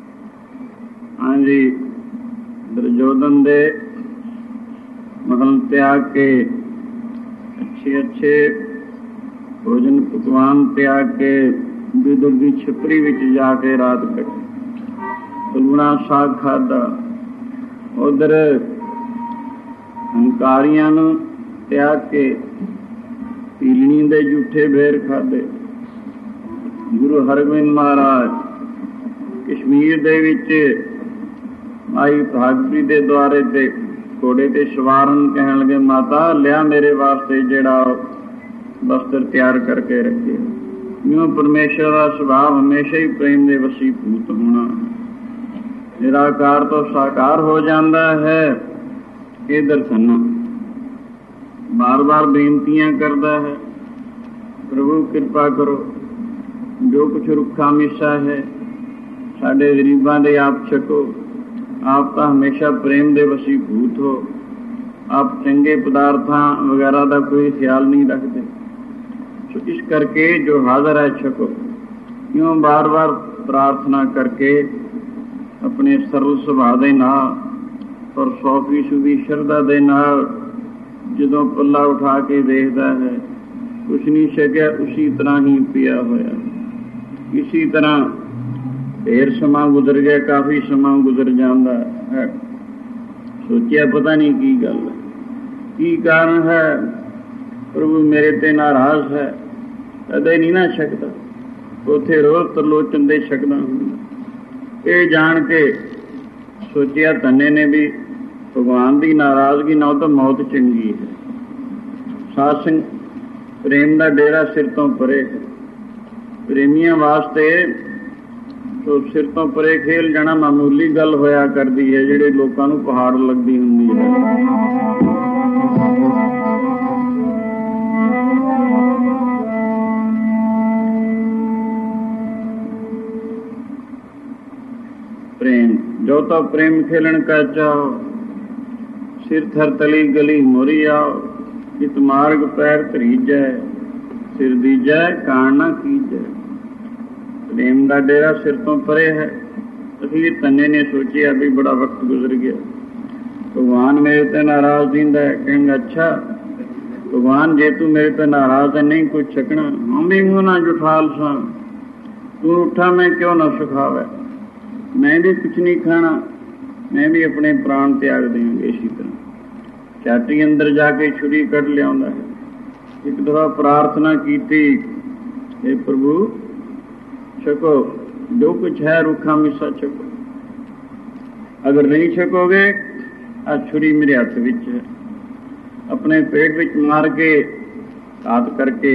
ਹਾਂਜੀ, ਦੁਰਯੋਧਨ ਦੇ ਮਹਲ ਤਿਆਗ ਕੇ ਅੱਛੇ ਭੋਜਨ ਪਕਵਾਨ ਤਿਆਗ ਕੇ ਵਿਦੁਰ ਦੀ ਛਪਰੀ ਵਿੱਚ ਜਾ ਕੇ ਰਾਤ ਕੱਟੀ, ਲੂਣਾ ਸਾਗ ਖਾਧਾ। ਉਧਰ ਹੰਕਾਰੀਆਂ ਨੂੰ ਤਿਆਗ ਕੇ ਪੀਲਣੀ ਦੇ ਝੂਠੇ ਬੇਰ ਖਾਧੇ। ਗੁਰੂ ਹਰਗੋਬਿੰਦ ਮਹਾਰਾਜ ਕਸ਼ਮੀਰ ਦੇ ਵਿੱਚ ਮਾਈ ਭਾਗਵਤੀ ਦੇ ਦੁਆਰੇ ਤੇ ਘੋੜੇ ਤੇ ਸਵਾਰਨ ਕਹਿਣ ਲੱਗੇ, ਮਾਤਾ ਲਿਆ ਮੇਰੇ ਵਾਸਤੇ ਜਿਹੜਾ ਵਸਤਰ ਤਿਆਰ ਕਰਕੇ ਰੱਖੇ। ਇਉਂ ਪਰਮੇਸ਼ਰ ਦਾ ਸੁਭਾਅ ਹਮੇਸ਼ਾ ਹੀ ਪ੍ਰੇਮ ਦੇ ਵਸੀਭੂਤ ਹੋਣਾ, ਨਿਰਾਕਾਰ ਤੋਂ ਸਾਕਾਰ ਹੋ ਜਾਂਦਾ ਹੈ। ਇਹ ਦਰਸ਼ਨ ਬਾਰ ਬਾਰ ਬੇਨਤੀਆਂ ਕਰਦਾ ਹੈ, ਪ੍ਰਭੂ ਕਿਰਪਾ ਕਰੋ, ਜੋ ਕੁਛ ਰੁੱਖਾ ਮਿੱਸਾ ਹੈ ਸਾਡੇ ਗਰੀਬਾਂ ਦੇ ਆਪ ਛਕੋ। ਆਪ ਤਾਂ ਹਮੇਸ਼ਾ ਪ੍ਰੇਮ ਦੇ ਵਸੀਭੂਤ ਹੋ, ਆਪ ਚੰਗੇ ਪਦਾਰਥਾਂ ਵਗੈਰਾ ਦਾ ਕੋਈ ਖਿਆਲ ਨਹੀਂ ਰੱਖਦੇ। ਸੋ ਇਸ ਕਰਕੇ ਜੋ ਹਾਜ਼ਰ ਹੈ ਛਕੋ। ਇਉਂ ਬਾਰ ਬਾਰ ਪ੍ਰਾਰਥਨਾ ਕਰਕੇ ਆਪਣੇ ਸਰਲ ਸੁਭਾਅ ਦੇ ਨਾਲ ਔਰ 100% ਸ਼ਰਧਾ ਦੇ ਨਾਲ ਜਦੋਂ ਪੱਲਾ ਉਠਾ ਕੇ ਦੇਖਦਾ ਹੈ, ਕੁਛ ਨਹੀਂ ਛਕਿਆ, ਉਸੀ ਤਰ੍ਹਾਂ ਹੀ ਪਿਆ ਹੋਇਆ। ਇਸੀ ਤਰ੍ਹਾਂ ਢੇਰ ਸਮਾਂ ਗੁਜ਼ਰ ਗਿਆ, ਕਾਫੀ ਸਮਾਂ ਗੁਜ਼ਰ ਜਾਂਦਾ ਹੈ। ਸੋਚਿਆ ਪਤਾ ਨਹੀਂ ਕੀ ਗੱਲ ਹੈ, ਕੀ ਕਾਰਨ ਹੈ, ਪ੍ਰਭੂ ਮੇਰੇ ਤੇ ਨਾਰਾਜ਼ ਹੈ, ਕਦੇ ਨਹੀਂ ਨਾ ਛਕਦਾ, ਉੱਥੇ ਰੋਜ਼ ਤਰਲੋਚਨ ਦੇ ਛਕਦਾ ਹੁੰਦਾ। ਇਹ ਜਾਣ ਕੇ ਸੋਚਿਆ ਧੰਨੇ ਨੇ ਵੀ ਭਗਵਾਨ ਦੀ ਨਾਰਾਜ਼ਗੀ ਨਾਲ ਤਾਂ ਮੌਤ ਚੰਗੀ ਹੈ। ਸਾਧ ਸੰਗ ਪ੍ਰੇਮ ਦਾ ਡੇਰਾ ਸਿਰ ਤੋਂ ਪਰੇ, ਪ੍ਰੇਮੀਆਂ ਵਾਸਤੇ ਤੋ ਸਿਰ ਤੋਂ ਪਰੇ ਖੇਲ ਜਾਣਾ ਮਾਮੂਲੀ ਗੱਲ ਹੋਇਆ ਕਰਦੀ ਹੈ, ਜਿਹੜੇ ਲੋਕਾਂ ਨੂੰ ਪਹਾੜ ਲੱਗਦੀ ਹੁੰਦੀ ਹੈ। प्रेम जो तो प्रेम खेलन का चाहो, सिर थर तली गली मोरी आओ, इत मार्ग पैर धरीजै, सिर दीजै कान ना कीजै। प्रेम का डेरा सिर तो परे है। अखीर तन्ने ने सोचिया भी बड़ा वक्त गुजर गया, भगवान मेरे ते नाराज दींदा है। कहेंगे अच्छा भगवान जे तू मेरे ते नाराज है, नहीं कुछ छकना, हम भी मूँह ना जुठाल सा, तू उठा मैं क्यों ना सुखावे, मैं भी कुछ नहीं खाना, मैं भी अपने प्राण त्याग देंगे। इसी तरह चाटी अंदर जाके छुरी कट लिया है। एक दफा प्रार्थना की थी, हे प्रभु छको, जो कुछ है रूखा मिसा छको, अगर नहीं छकोगे आ छुरी मेरे हथ विच है, अपने पेट विच मार के घात करके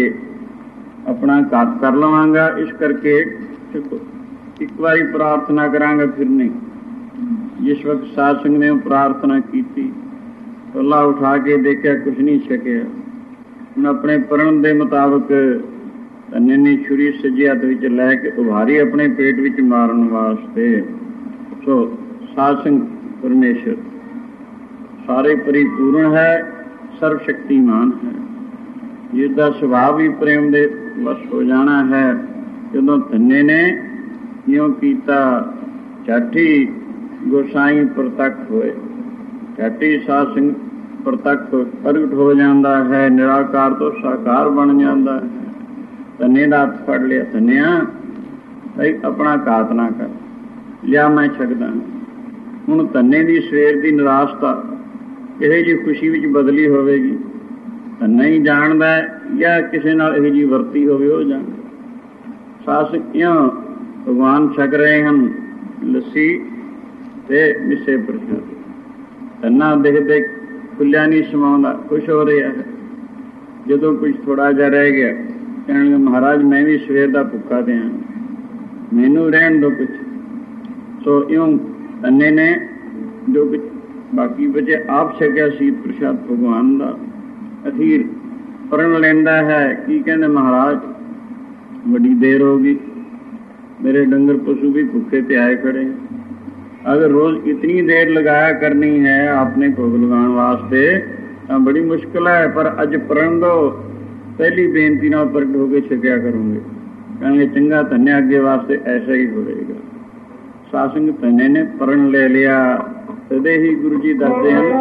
अपना घात कर लवांगा, इस करके छको। एक बारी प्रार्थना करांगा फिर नहीं। जिस वक्त साध संग ने प्रार्थना की थी, पल्ला उठा के देखा कुछ नहीं छकिया। ਹੁਣ ਆਪਣੇ ਪਰਣ ਦੇ ਮੁਤਾਬਕ ਧੰਨੇ ਨੇ ਛੁਰੀ ਸੱਜੇ ਹੱਥ ਵਿੱਚ ਲੈ ਕੇ ਉਭਾਰੀ ਆਪਣੇ ਪੇਟ ਵਿੱਚ ਮਾਰਨ ਵਾਸਤੇ। ਸੋ ਸਾਧ ਸੰਗ ਪਰਮੇਸ਼ਰ ਸਾਰੇ ਪਰਿਪੂਰਨ ਹੈ, ਸਰਵ ਸ਼ਕਤੀਮਾਨ ਹੈ, ਜਿਸਦਾ ਸੁਭਾਅ ਵੀ ਪ੍ਰੇਮ ਦੇ ਵਸ ਹੋ ਜਾਣਾ ਹੈ। ਜਦੋਂ ਧੰਨੇ ਨੇ ਇਉਂ ਕੀਤਾ, ਚਾਠੀ ਗੋਸਾਈ ਪ੍ਰਤੱਖ ਹੋਏ, ਚਾਠੀ ਸਾਧ ਸੰਗ ਪ੍ਰਤੱਖ ਪ੍ਰਗਟ ਹੋ ਜਾਂਦਾ ਹੈ, ਨਿਰਾਕਾਰ ਤੋਂ ਸਾਕਾਰ ਬਣ ਜਾਂਦਾ ਹੈ। ਧੰਨੇ ਦਾ ਹੱਥ ਫੜ ਲਿਆ, ਧੰਨਿਆ ਭਾਈ ਆਪਣਾ ਘਾਤ ਨਾ ਕਰ, ਲਿਆ ਮੈਂ ਛਕਦਾ। ਹੁਣ ਧੰਨੇ ਦੀ ਸਵੇਰ ਦੀ ਨਿਰਾਸ਼ਤਾ ਇਹੋ ਜਿਹੀ ਖੁਸ਼ੀ ਵਿੱਚ ਬਦਲੀ ਹੋਵੇਗੀ, ਧੰਨਾ ਹੀ ਜਾਣਦਾ ਜਾਂ ਕਿਸੇ ਨਾਲ ਇਹੋ ਜਿਹੀ ਵਰਤੀ ਹੋਵੇ ਉਹ ਜਾਣਦਾ। ਸਾਸ ਇਉਂ ਭਗਵਾਨ ਛਕ ਰਹੇ ਹਨ ਲੱਸੀ ਤੇ ਮਿੱਸੇ ਪ੍ਰਸ਼ਾਦ। ਧੰਨਾ ਦੇਖਦੇ ਖੁੱਲਿਆ ਨਹੀਂ ਸਮਾਉਂਦਾ, ਖੁਸ਼ ਹੋ ਰਿਹਾ ਹੈ। ਜਦੋਂ ਕੁਝ ਥੋੜ੍ਹਾ ਜਿਹਾ ਰਹਿ ਗਿਆ, ਕਹਿਣਗੇ ਮਹਾਰਾਜ ਮੈਂ ਵੀ ਸਵੇਰ ਦਾ ਭੁੱਖਾ ਦਿਆਂ, ਮੈਨੂੰ ਰਹਿਣ ਦਿਓ ਕੁਛ। ਸੋ ਇਉਂ ਧੰਨੇ ਨੇ ਜੋ ਕੁਛ ਬਾਕੀ ਬਚੇ ਆਪ ਛਕਿਆ ਸੀ ਪ੍ਰਸ਼ਾਦ ਭਗਵਾਨ ਦਾ। ਅਖੀਰ ਪਰਣ ਲੈਂਦਾ ਹੈ, ਕੀ ਕਹਿੰਦੇ ਮਹਾਰਾਜ ਵੱਡੀ ਦੇਰ ਹੋ ਗਈ, मेरे डंगर पशु भी भूखे पे आए खड़े हैं, अगर रोज इतनी देर लगाया करनी है आपने भोग लगाने वास्ते तो बड़ी मुश्किल है, पर अज प्रण दो, पहली बेनती ना प्रगट होके छकिया करूँगे। कहेंगे चंगा धन्य, आगे वास्ते ऐसा ही होगा। सासंग धन्य ने प्रण ले लिया। सदे ही गुरु जी दसते हैं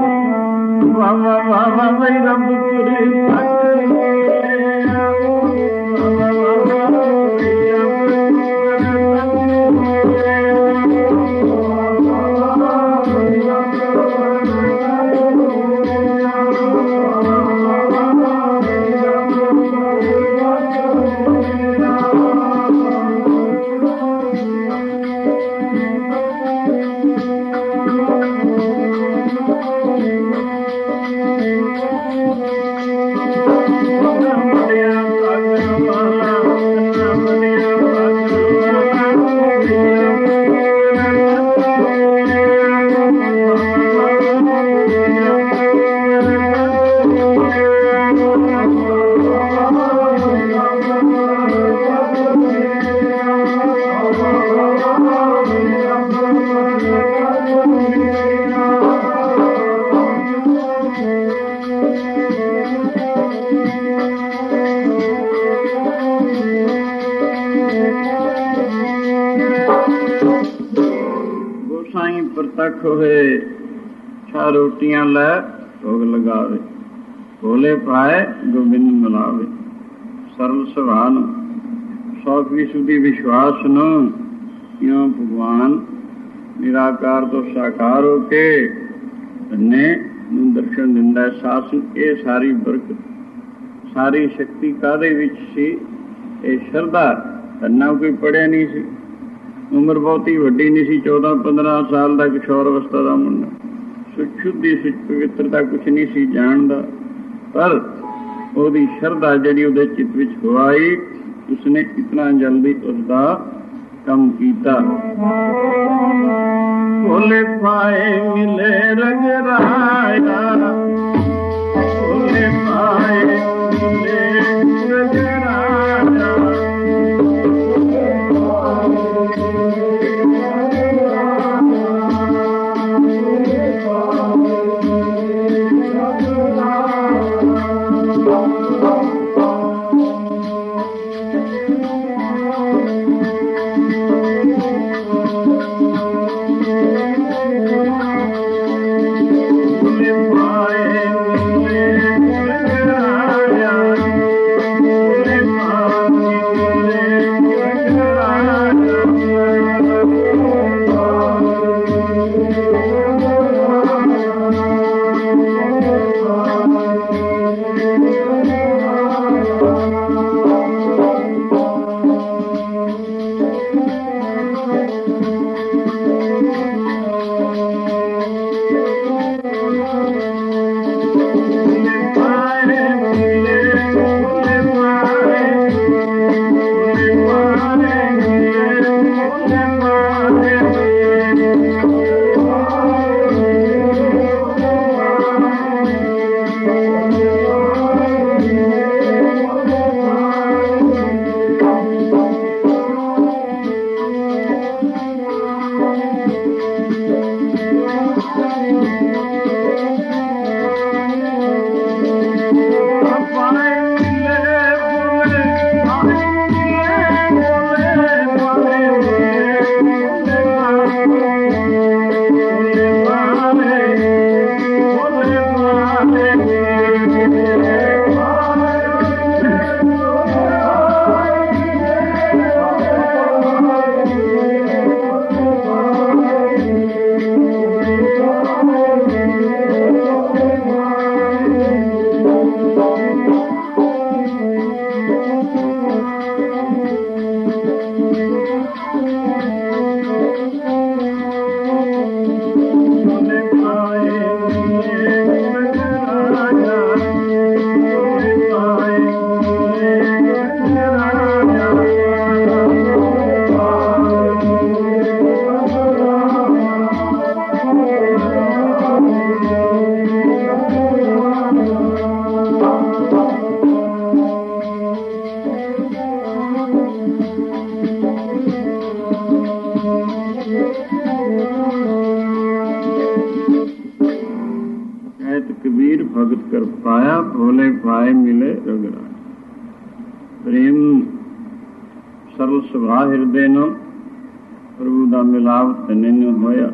मस्तक होए, 6 रोटियां लै भोग लगावे, भोले पाए गोबिंद मिलावे। सरल सुभान 100% विश्वास न, क्यों भगवान निराकार तो साकार हो के धन्ने ਨੂੰ ਦਰਸ਼ਨ ਦਿੰਦਾ। ਸਾਸਨ ਇਹ ਸਾਰੀ ਬਰਕਤ, ਸਾਰੀ ਸ਼ਕਤੀ ਕਾਹਦੇ ਵਿੱਚ ਸੀ? ਇਹ ਸ਼ਰਧਾ। ਧੰਨਾ ਕੋਈ ਪੜ੍ਹਿਆ ਨਹੀਂ ਸੀ, ਉਮਰ ਬਹੁਤੀ ਵੱਡੀ ਨਹੀਂ ਸੀ, 14-15 ਸਾਲ ਦਾ ਕਿਸ਼ੋਰ ਅਵਸਥਾ ਦਾ ਮੁੰਡਾ, ਸੁੱਚ ਸ਼ੁੱਧੀ ਸੁੱਚ ਪਵਿੱਤਰਤਾ ਕੁਛ ਨਹੀਂ ਸੀ ਜਾਣਦਾ, ਪਰ ਉਹਦੀ ਸ਼ਰਧਾ ਜਿਹੜੀ ਉਹਦੇ ਚਿੱਤ ਵਿੱਚ ਹੋਈ, ਉਸਨੇ ਇਤਨਾ ਜਲਦੀ ਉਸਦਾ ਕੰਮ ਕੀਤਾ। ਭੋਲੇ ਪਾਏ ਮਿਲੇ ਰੰਗ ਰਾਇਆ, ਭੋਲੇ ਪਾਏ ਮਿਲੇ ਰੰਗ ਰਾਇਆ, भगत कर पाया, भोले पाए मिले रघुराय। प्रेम सरल सुभा ਹਿਰਦੇ ਨੂੰ ਪ੍ਰਭੂ ਦਾ ਮਿਲਾਪ ਤਨੇ ਨੂੰ ਹੋਇਆ।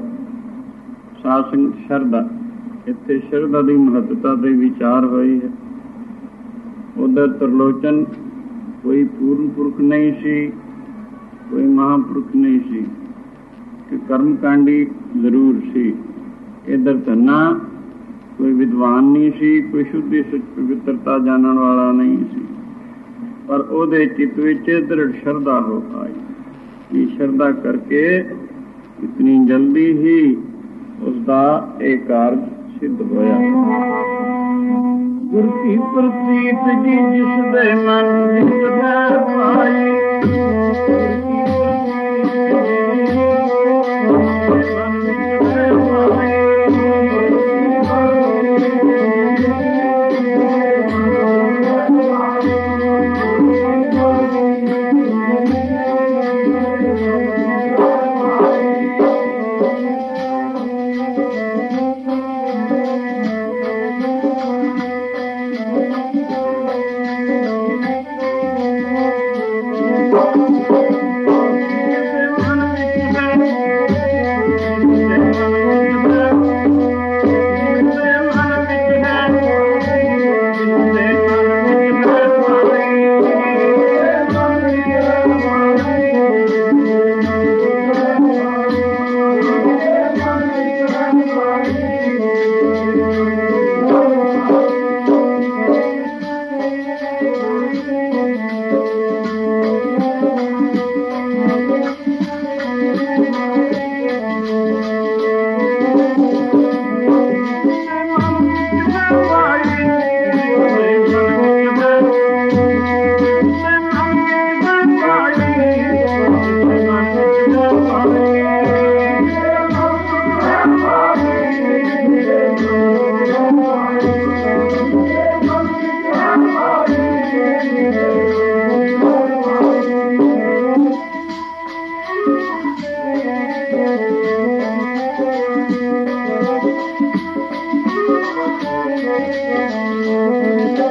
ਸਾਧ ਸੰਗਤ ਸ਼ਰਧਾ, ਇੱਥੇ ਸ਼ਰਧਾ ਦੀ ਮਹੱਤਤਾ ਤੇ ਵਿਚਾਰ ਹੋਈ ਹੈ। ਉਧਰ ਤਰਲੋਚਨ ਕੋਈ ਪੂਰਨ ਪੁਰਖ ਨਹੀਂ ਸੀ, ਕੋਈ ਮਹਾਂਪੁਰਖ ਨਹੀਂ ਸੀ, ਕਿ ਕਰਮਕਾਂਡੀ ਜ਼ਰੂਰ ਸੀ। ਇੱਧਰ ਧੰਨਾ ਕੋਈ ਵਿਦਵਾਨ ਨਹੀਂ ਸੀ, ਕੋਈ ਸ਼ੁੱਧੀ ਸੁੱਚ ਪਵਿੱਤਰਤਾ ਜਾਣਨ ਵਾਲਾ ਨਹੀਂ ਸੀ, ਪਰ ਉਹਦੇ ਚਿੱਤ ਵਿੱਚ ਦ੍ਰਿੜ ਸ਼ਰਧਾ ਹੋ ਆਈ। ਇਹ ਸ਼ਰਧਾ ਕਰਕੇ ਇਤਨੀ ਜਲਦੀ ਹੀ ਉਸਦਾ ਇਹ ਕਾਰਜ ਸਿੱਧ ਹੋਇਆ। ਗੁਰ ਕੀ ਪ੍ਰਤੀਤ ਜੀ ਜਿਸ ਦੇ ਮਨ ਜਿਤ ਪਾਈ,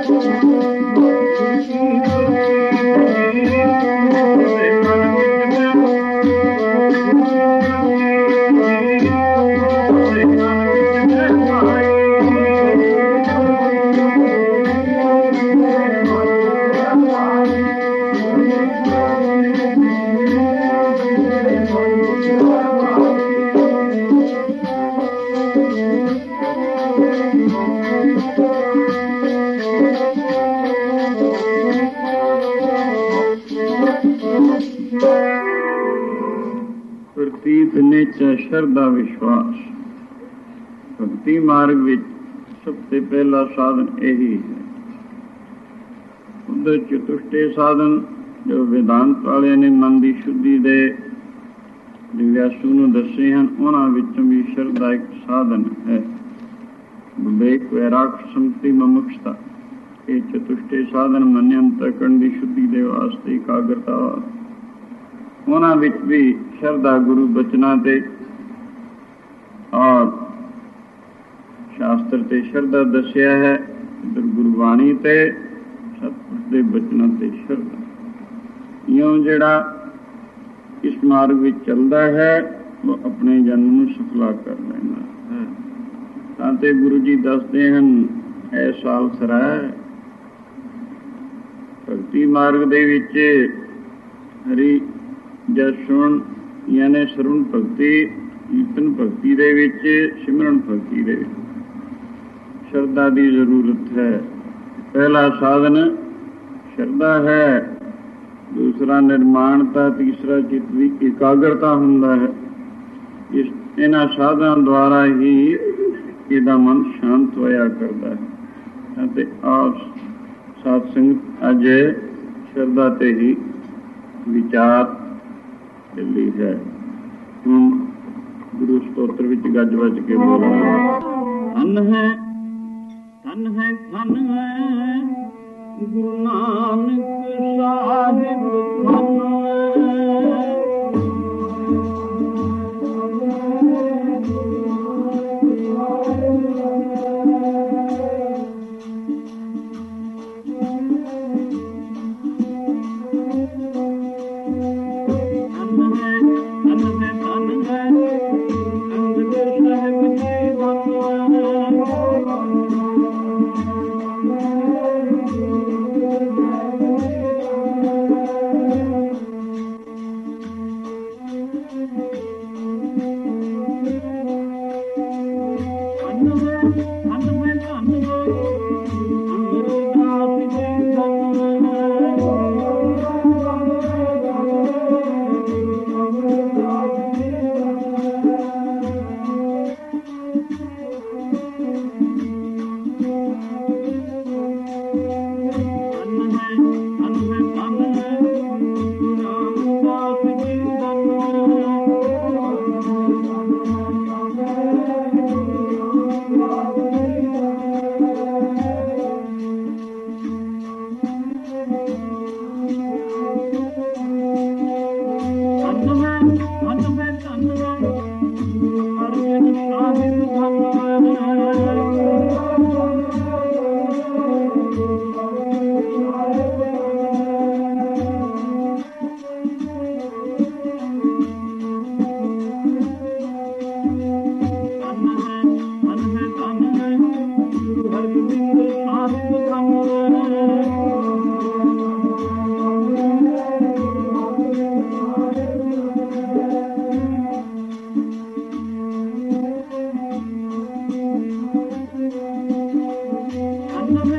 ਸ਼ਰਧਾ ਵਿਸ਼ਵਾਸ। ਭਗਤੀ ਮਾਰਗ ਵਿੱਚ ਸਭ ਤੋਂ ਪਹਿਲਾ ਸਾਧਨ ਇਹੀ ਹੈ। ਉਧਰ ਚਤੁਸ਼ਟੇ ਸਾਧਨ ਜੋ ਵੇਦਾਂਤ ਵਾਲਿਆਂ ਨੇ ਮਨ ਦੀ ਸ਼ੁੱਧੀ ਦੇ ਵਿਆਸੂ ਨੂੰ ਦੱਸੇ ਹਨ, ਉਹਨਾਂ ਵਿੱਚੋਂ ਵੀ ਸ਼ਰਧਾ ਇੱਕ ਸਾਧਨ ਹੈ। ਵਿਵੇਕ, ਵੈਰਾਗ, ਸੰਪਤੀ, ਮੁਮੁਕਸ਼ਤਾ, ਇਹ ਚਤੁਸ਼ਟੇ ਸਾਧਨ ਮਨ ਅੰਤਕਰਣ ਦੀ ਸ਼ੁੱਧੀ ਦੇ ਵਾਸਤੇ ਇਕਾਗਰਤਾ। ਉਹਨਾਂ ਵਿੱਚ ਵੀ ਸ਼ਰਧਾ ਗੁਰੂ ਬਚਨਾਂ ਤੇ ਔਰ ਸ਼ਾਸਤਰ ਤੇ ਸ਼ਰਧਾ ਦੱਸਿਆ ਹੈ। ਇੱਧਰ ਗੁਰਬਾਣੀ ਤੇ ਸਤਿਪੁਰਸ਼ ਦੇ ਬਚਨਾਂ ਤੇ ਸ਼ਰਧਾ। ਇਉਂ ਜਿਹੜਾ ਇਸ ਮਾਰਗ ਵਿੱਚ ਚੱਲਦਾ ਹੈ ਉਹ ਆਪਣੇ ਜਨਮ ਨੂੰ ਸਫਲਾ ਕਰ ਲੈਂਦਾ ਹੈ। ਤਾਂ ਤੇ ਗੁਰੂ ਜੀ ਦੱਸਦੇ ਹਨ, ਇਹ ਸਾਲ ਸਰਾ ਭਗਤੀ ਮਾਰਗ ਦੇ ਵਿੱਚ ਹਰੀ ਜਸ ਸੁਣ, ਯਾਨੀ ਸਰਵਣ ਭਗਤੀ, ਕੀਰਤਨ ਭਗਤੀ ਦੇ ਵਿੱਚ, ਸਿਮਰਨ ਭਗਤੀ ਦੇ ਵਿੱਚ ਸ਼ਰਧਾ ਦੀ ਜ਼ਰੂਰਤ ਹੈ। ਪਹਿਲਾ ਸਾਧਨ ਸ਼ਰਧਾ ਹੈ, ਦੂਸਰਾ ਨਿਰਮਾਣਤਾ, ਤੀਸਰਾ ਚਿੱਤ ਦੀ ਇਕਾਗਰਤਾ ਹੁੰਦਾ ਹੈ। ਇਹਨਾਂ ਸਾਧਨਾਂ ਦੁਆਰਾ ਹੀ ਇਹਦਾ ਮਨ ਸ਼ਾਂਤ ਹੋਇਆ ਕਰਦਾ ਹੈ। ਅਤੇ ਆਪ ਸਾਧ ਸੰਗਤ ਅੱਜ ਸ਼ਰਧਾ ਤੇ ਹੀ ਵਿਚਾਰ ਚੱਲੀ ਹੈ। ਹੁਣ ਗੁਰੂ ਸਤੋਤਰ ਵਿੱਚ ਗੱਜ ਵੱਜ ਕੇ ਬੋਲਣਾ। ਧਨ ਹੈ, ਧਨ ਹੈ, ਧਨ ਹੈ ਗੁਰੂ ਨਾਨਕ ਸਾਹਿਬ, ਧਨ Thank you.